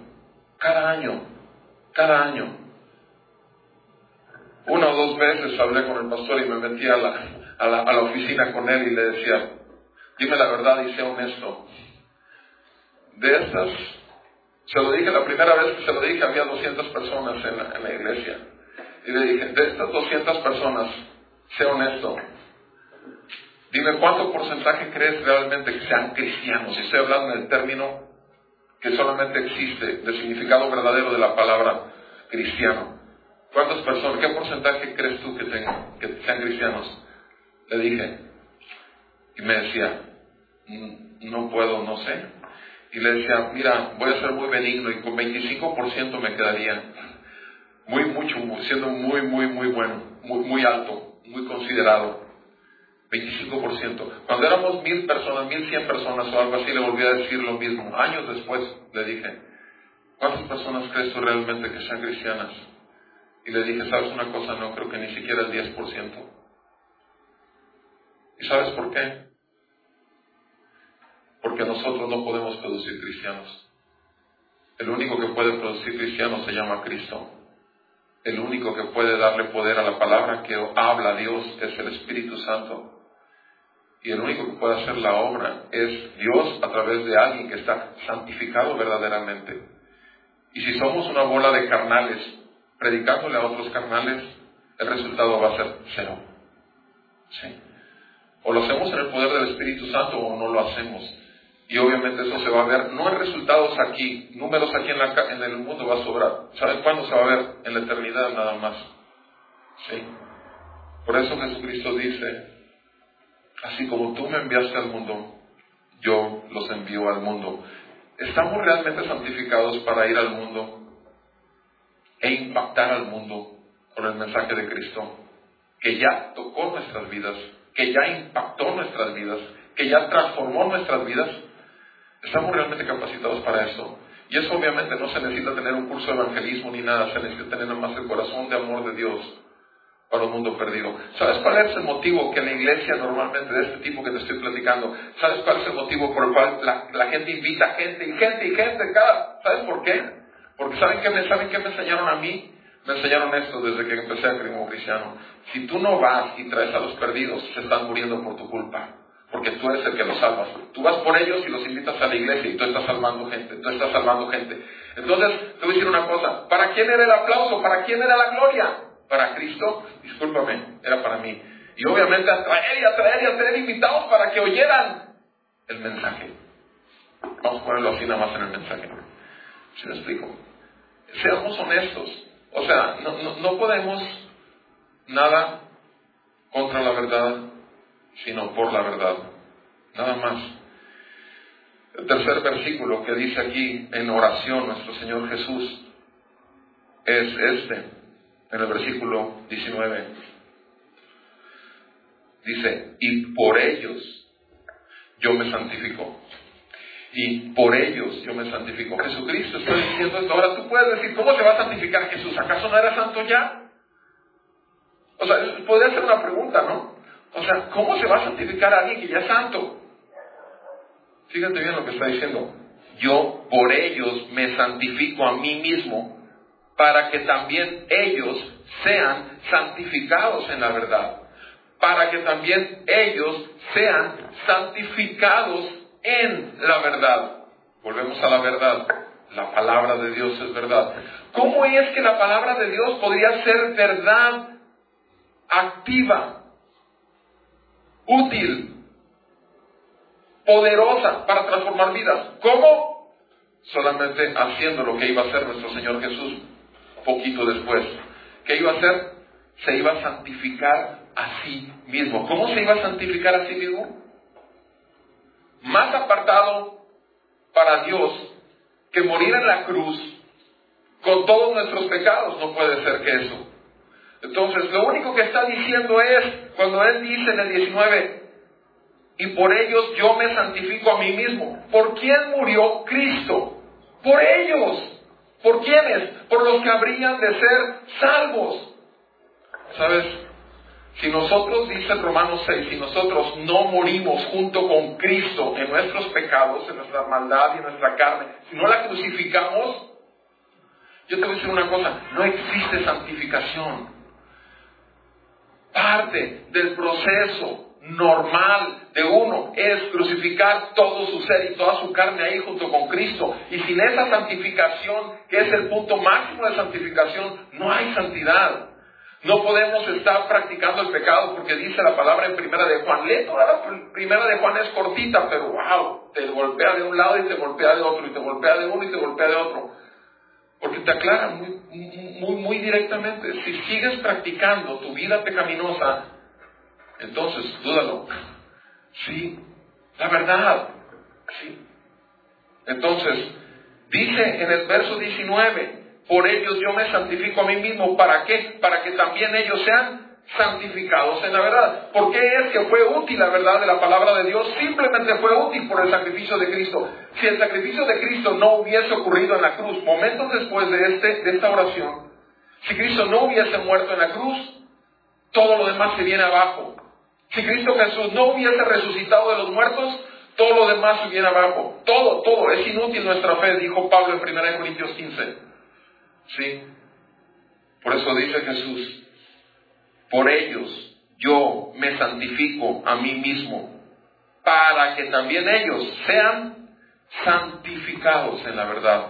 Una o dos veces hablé con el pastor y me metí a la oficina con él y le decía, dime la verdad y sea honesto. De estas, se lo dije la primera vez que se lo dije, había 200 personas en la iglesia. Y le dije, de estas 200 personas, sea honesto. Dime cuánto porcentaje crees realmente que sean cristianos. Y estoy hablando en el término que solamente existe, del significado verdadero de la palabra cristiano. ¿Cuántas personas, qué porcentaje crees tú que sean cristianos? Le dije. Y me decía, no puedo, no sé. Y le decía, mira, voy a ser muy benigno y con 25% me quedaría. Siendo muy bueno, muy alto, muy considerado. 25%. Cuando éramos 1,000 personas, 1,100 personas o algo así, le volví a decir lo mismo. Años después le dije, ¿cuántas personas crees tú realmente que sean cristianas? Y le dije, ¿sabes una cosa? No, creo que ni siquiera el 10%. ¿Y sabes por qué? Porque nosotros no podemos producir cristianos. El único que puede producir cristianos se llama Cristo. El único que puede darle poder a la palabra que habla Dios es el Espíritu Santo. Y el único que puede hacer la obra es Dios a través de alguien que está santificado verdaderamente. Y si somos una bola de carnales, predicándole a otros carnales, el resultado va a ser cero. ¿Sí? O lo hacemos en el poder del Espíritu Santo o no lo hacemos. Y obviamente eso se va a ver, no en resultados aquí, números aquí en el mundo va a sobrar. ¿Sabes cuándo se va a ver? En la eternidad nada más. ¿Sí? Por eso Jesucristo dice, así como tú me enviaste al mundo, yo los envío al mundo. ¿Estamos realmente santificados para ir al mundo e impactar al mundo con el mensaje de Cristo? Que ya tocó nuestras vidas, que ya impactó nuestras vidas, que ya transformó nuestras vidas. ¿Estamos realmente capacitados para eso? Y eso obviamente no se necesita tener un curso de evangelismo ni nada, se necesita tener nada más el corazón de amor de Dios para un mundo perdido. ¿Sabes cuál es el motivo que en la iglesia normalmente de este tipo que te estoy platicando? ¿Sabes cuál es el motivo por el cual la gente invita gente? ¿Sabes por qué? Porque ¿saben qué me enseñaron a mí? Me enseñaron esto desde que empecé a creer como cristiano. Si tú no vas y traes a los perdidos, se están muriendo por tu culpa. Porque tú eres el que los salvas. Tú vas por ellos y los invitas a la iglesia y tú estás salvando gente. Entonces, te voy a decir una cosa. ¿Para quién era el aplauso? ¿Para quién era la gloria? ¿Para Cristo? Discúlpame, era para mí. Y obviamente a traer invitados para que oyeran el mensaje. Vamos a ponerlo así nada más en el mensaje. ¿Sí me explico? Seamos honestos. O sea, no podemos nada contra la verdad, sino por la verdad. Nada más. El tercer versículo que dice aquí en oración nuestro Señor Jesús es en el versículo 19. Dice, y por ellos yo me santifico. y por ellos yo me santifico. Jesucristo está diciendo esto. Ahora tú puedes decir, ¿cómo se va a santificar Jesús? ¿Acaso no era santo ya? O sea, podría ser una pregunta, ¿no? O sea, ¿cómo se va a santificar a alguien que ya es santo? Fíjate bien lo que está diciendo. Yo por ellos me santifico a mí mismo, para que también ellos sean santificados en la verdad. Para que también ellos sean santificados en la verdad. Volvemos a la verdad. La palabra de Dios es verdad. ¿Cómo es que la palabra de Dios podría ser verdad activa, útil, poderosa para transformar vidas? ¿Cómo? Solamente haciendo lo que iba a hacer nuestro Señor Jesús poquito después. ¿Qué iba a hacer? Se iba a santificar a sí mismo. ¿Cómo se iba a santificar a sí mismo? Más apartado para Dios que morir en la cruz con todos nuestros pecados. No puede ser que eso. Entonces, lo único que está diciendo es, cuando Él dice en el 19, y por ellos yo me santifico a mí mismo. ¿Por quién murió Cristo? Por ellos. ¿Por quiénes? Por los que habrían de ser salvos. ¿Sabes? Si nosotros, dice Romanos 6, si nosotros no morimos junto con Cristo en nuestros pecados, en nuestra maldad y en nuestra carne, si no la crucificamos, yo te voy a decir una cosa, no existe santificación. Parte del proceso normal de uno es crucificar todo su ser y toda su carne ahí junto con Cristo. Y sin esa santificación, que es el punto máximo de santificación, no hay santidad. No podemos estar practicando el pecado porque dice la palabra en Primera de Juan. Lee toda la Primera de Juan, es cortita, pero wow, te golpea de un lado y te golpea de otro, y te golpea de uno y te golpea de otro. Porque te aclara muy directamente. Si sigues practicando tu vida pecaminosa, entonces dúdalo. Sí, la verdad. Sí. Entonces, dice en el verso 19, por ellos yo me santifico a mí mismo. ¿Para qué? Para que también ellos sean santificados en la verdad. ¿Por qué es que fue útil la verdad de la palabra de Dios? Simplemente fue útil por el sacrificio de Cristo. Si el sacrificio de Cristo no hubiese ocurrido en la cruz, momentos después de esta oración, si Cristo no hubiese muerto en la cruz, todo lo demás se viene abajo. Si Cristo Jesús no hubiese resucitado de los muertos, todo lo demás se viene abajo. Todo. Es inútil nuestra fe, dijo Pablo en 1 Corintios 15. Sí. Por eso dice Jesús, por ellos yo me santifico a mí mismo, para que también ellos sean santificados en la verdad.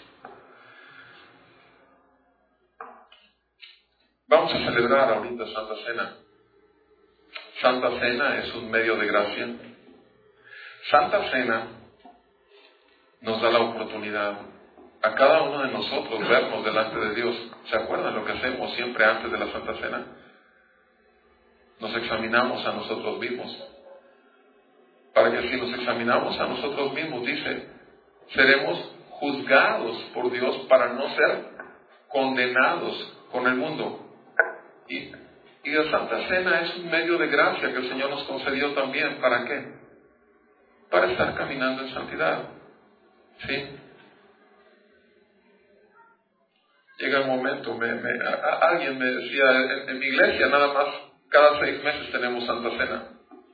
Vamos a celebrar ahorita Santa Cena. Santa Cena es un medio de gracia. Santa Cena nos da la oportunidad a cada uno de nosotros vernos delante de Dios. ¿Se acuerdan lo que hacemos siempre antes de la Santa Cena? Nos examinamos a nosotros mismos. Para que si nos examinamos a nosotros mismos, dice, seremos juzgados por Dios para no ser condenados con el mundo. Y la Santa Cena es un medio de gracia que el Señor nos concedió también. ¿Para qué? Para estar caminando en santidad. ¿Sí? Llega el momento, alguien me decía, en mi iglesia nada más cada 6 meses tenemos Santa Cena.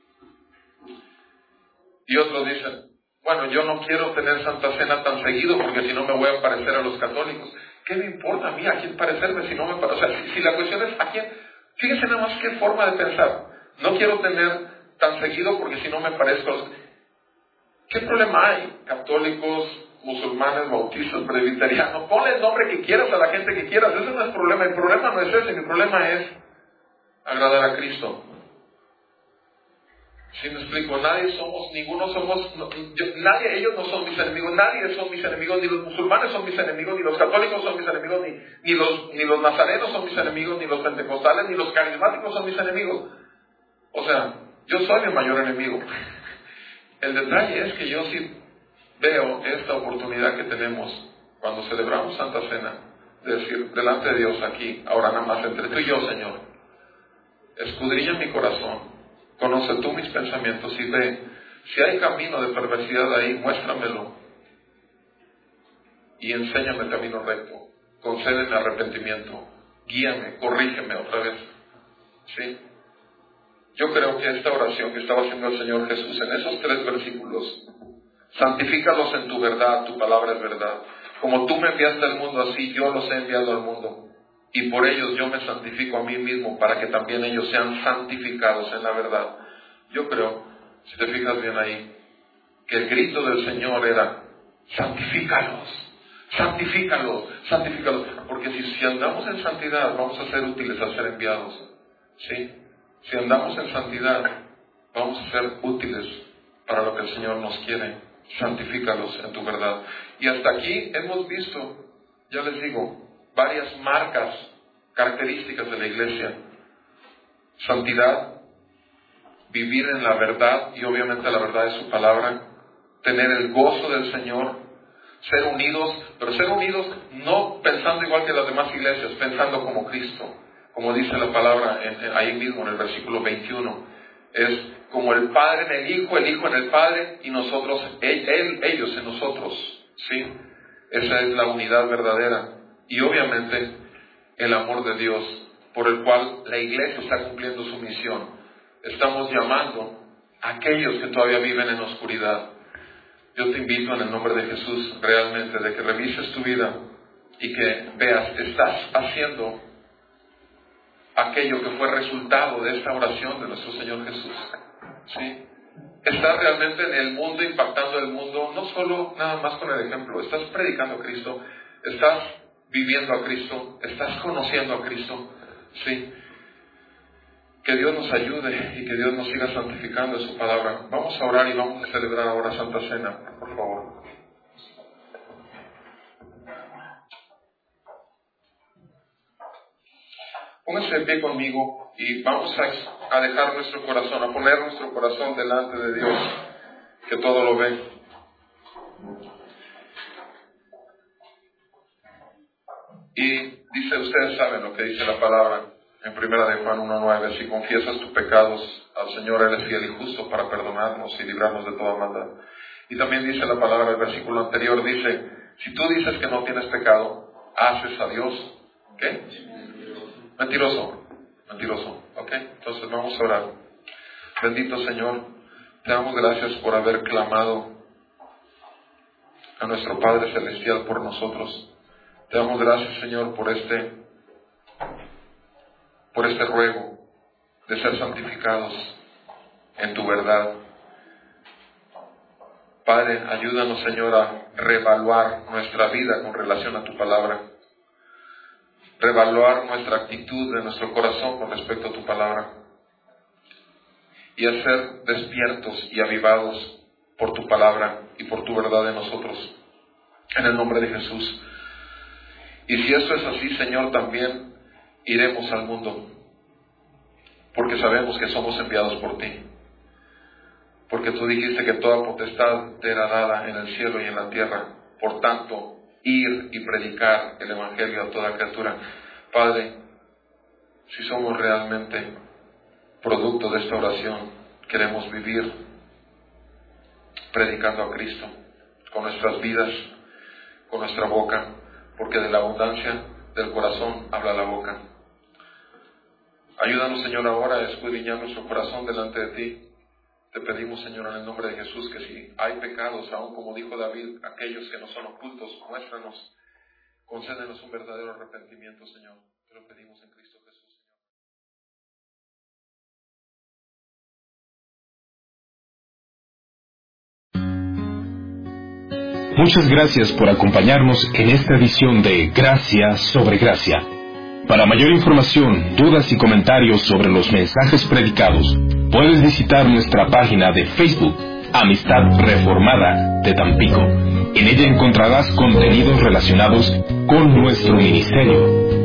Y otros dicen, bueno, yo no quiero tener Santa Cena tan seguido porque si no me voy a parecer a los católicos. ¿Qué me importa a mí a quién parecerme si no me parece? O sea, si la cuestión es a quién, fíjense nada más qué forma de pensar. No quiero tener tan seguido porque si no me parezco a los... ¿Qué problema hay? Católicos, musulmanes, bautistas, presbiterianos, ponle el nombre que quieras a la gente que quieras, ese no es el problema no es ese, mi problema es agradar a Cristo. ¿Sí me explico? Ellos no son mis enemigos, nadie son mis enemigos, ni los musulmanes son mis enemigos, ni los católicos son mis enemigos, ni los nazarenos son mis enemigos, ni los pentecostales, ni los carismáticos son mis enemigos. O sea, yo soy mi mayor enemigo. El detalle es que yo sí veo esta oportunidad que tenemos cuando celebramos Santa Cena, de decir delante de Dios aquí, ahora nada más entre tú y yo, Señor, escudriña mi corazón, conoce tú mis pensamientos y ve Si hay camino de perversidad ahí, muéstramelo y enséñame el camino recto. Concédeme arrepentimiento, guíame, corrígeme otra vez. ¿Sí? Yo creo que esta oración que estaba haciendo el Señor Jesús en esos 3 versículos, santifícalos en tu verdad, tu palabra es verdad. Como tú me enviaste al mundo, así yo los he enviado al mundo. Y por ellos yo me santifico a mí mismo, para que también ellos sean santificados en la verdad. Yo creo, si te fijas bien ahí, que el grito del Señor era, santifícalos, santifícalos, santifícalos. Porque si andamos en santidad, vamos a ser útiles a ser enviados. ¿Sí? Si andamos en santidad, vamos a ser útiles para lo que el Señor nos quiere. Santifícalos en tu verdad. Y hasta aquí hemos visto, ya les digo, varias marcas, características de la iglesia. Santidad, vivir en la verdad, y obviamente la verdad es su palabra, tener el gozo del Señor, ser unidos, pero ser unidos no pensando igual que las demás iglesias, pensando como Cristo. Como dice la palabra ahí mismo en el versículo 21, es como el Padre en el Hijo en el Padre, y nosotros, ellos en nosotros. ¿Sí? Esa es la unidad verdadera. Y obviamente el amor de Dios, por el cual la iglesia está cumpliendo su misión. Estamos llamando a aquellos que todavía viven en oscuridad. Yo te invito en el nombre de Jesús realmente de que revises tu vida y que veas, estás haciendo aquello que fue resultado de esta oración de nuestro Señor Jesús. ¿Sí? Estás realmente en el mundo, impactando el mundo, no solo nada más con el ejemplo. Estás predicando a Cristo, estás viviendo a Cristo, estás conociendo a Cristo. ¿Sí? Que Dios nos ayude y que Dios nos siga santificando en su palabra. Vamos a orar y vamos a celebrar ahora Santa Cena, por favor. Pónganse de pie conmigo y vamos a dejar nuestro corazón, a poner nuestro corazón delante de Dios, que todo lo ve. Y dice, ustedes saben lo que dice la palabra en 1 de Juan 1:9, si confiesas tus pecados al Señor, Él es fiel y justo para perdonarnos y librarnos de toda maldad. Y también dice la palabra, el versículo anterior dice, si tú dices que no tienes pecado, haces a Dios, ¿qué? Mentiroso, ¿ok? Entonces vamos a orar. Bendito Señor, te damos gracias por haber clamado a nuestro Padre Celestial por nosotros. Te damos gracias, Señor, por este ruego de ser santificados en tu verdad. Padre, ayúdanos, Señor, a reevaluar nuestra vida con relación a tu palabra. Reevaluar nuestra actitud de nuestro corazón con respecto a tu palabra. Y a ser despiertos y avivados por tu palabra y por tu verdad en nosotros. En el nombre de Jesús. Y si eso es así, Señor, también iremos al mundo. Porque sabemos que somos enviados por ti. Porque tú dijiste que toda potestad te era dada en el cielo y en la tierra. Por tanto, ir y predicar el Evangelio a toda criatura. Padre, si somos realmente producto de esta oración, queremos vivir predicando a Cristo con nuestras vidas, con nuestra boca, porque de la abundancia del corazón habla la boca. Ayúdanos, Señor, ahora a escudriñar nuestro corazón delante de ti. Te pedimos, Señor, en el nombre de Jesús, que si hay pecados, aún como dijo David, aquellos que no son ocultos, muéstranos, concédenos un verdadero arrepentimiento, Señor. Te lo pedimos en Cristo Jesús, Señor. Muchas gracias por acompañarnos en esta edición de Gracia sobre Gracia. Para mayor información, dudas y comentarios sobre los mensajes predicados, puedes visitar nuestra página de Facebook, Amistad Reformada de Tampico. En ella encontrarás contenidos relacionados con nuestro ministerio.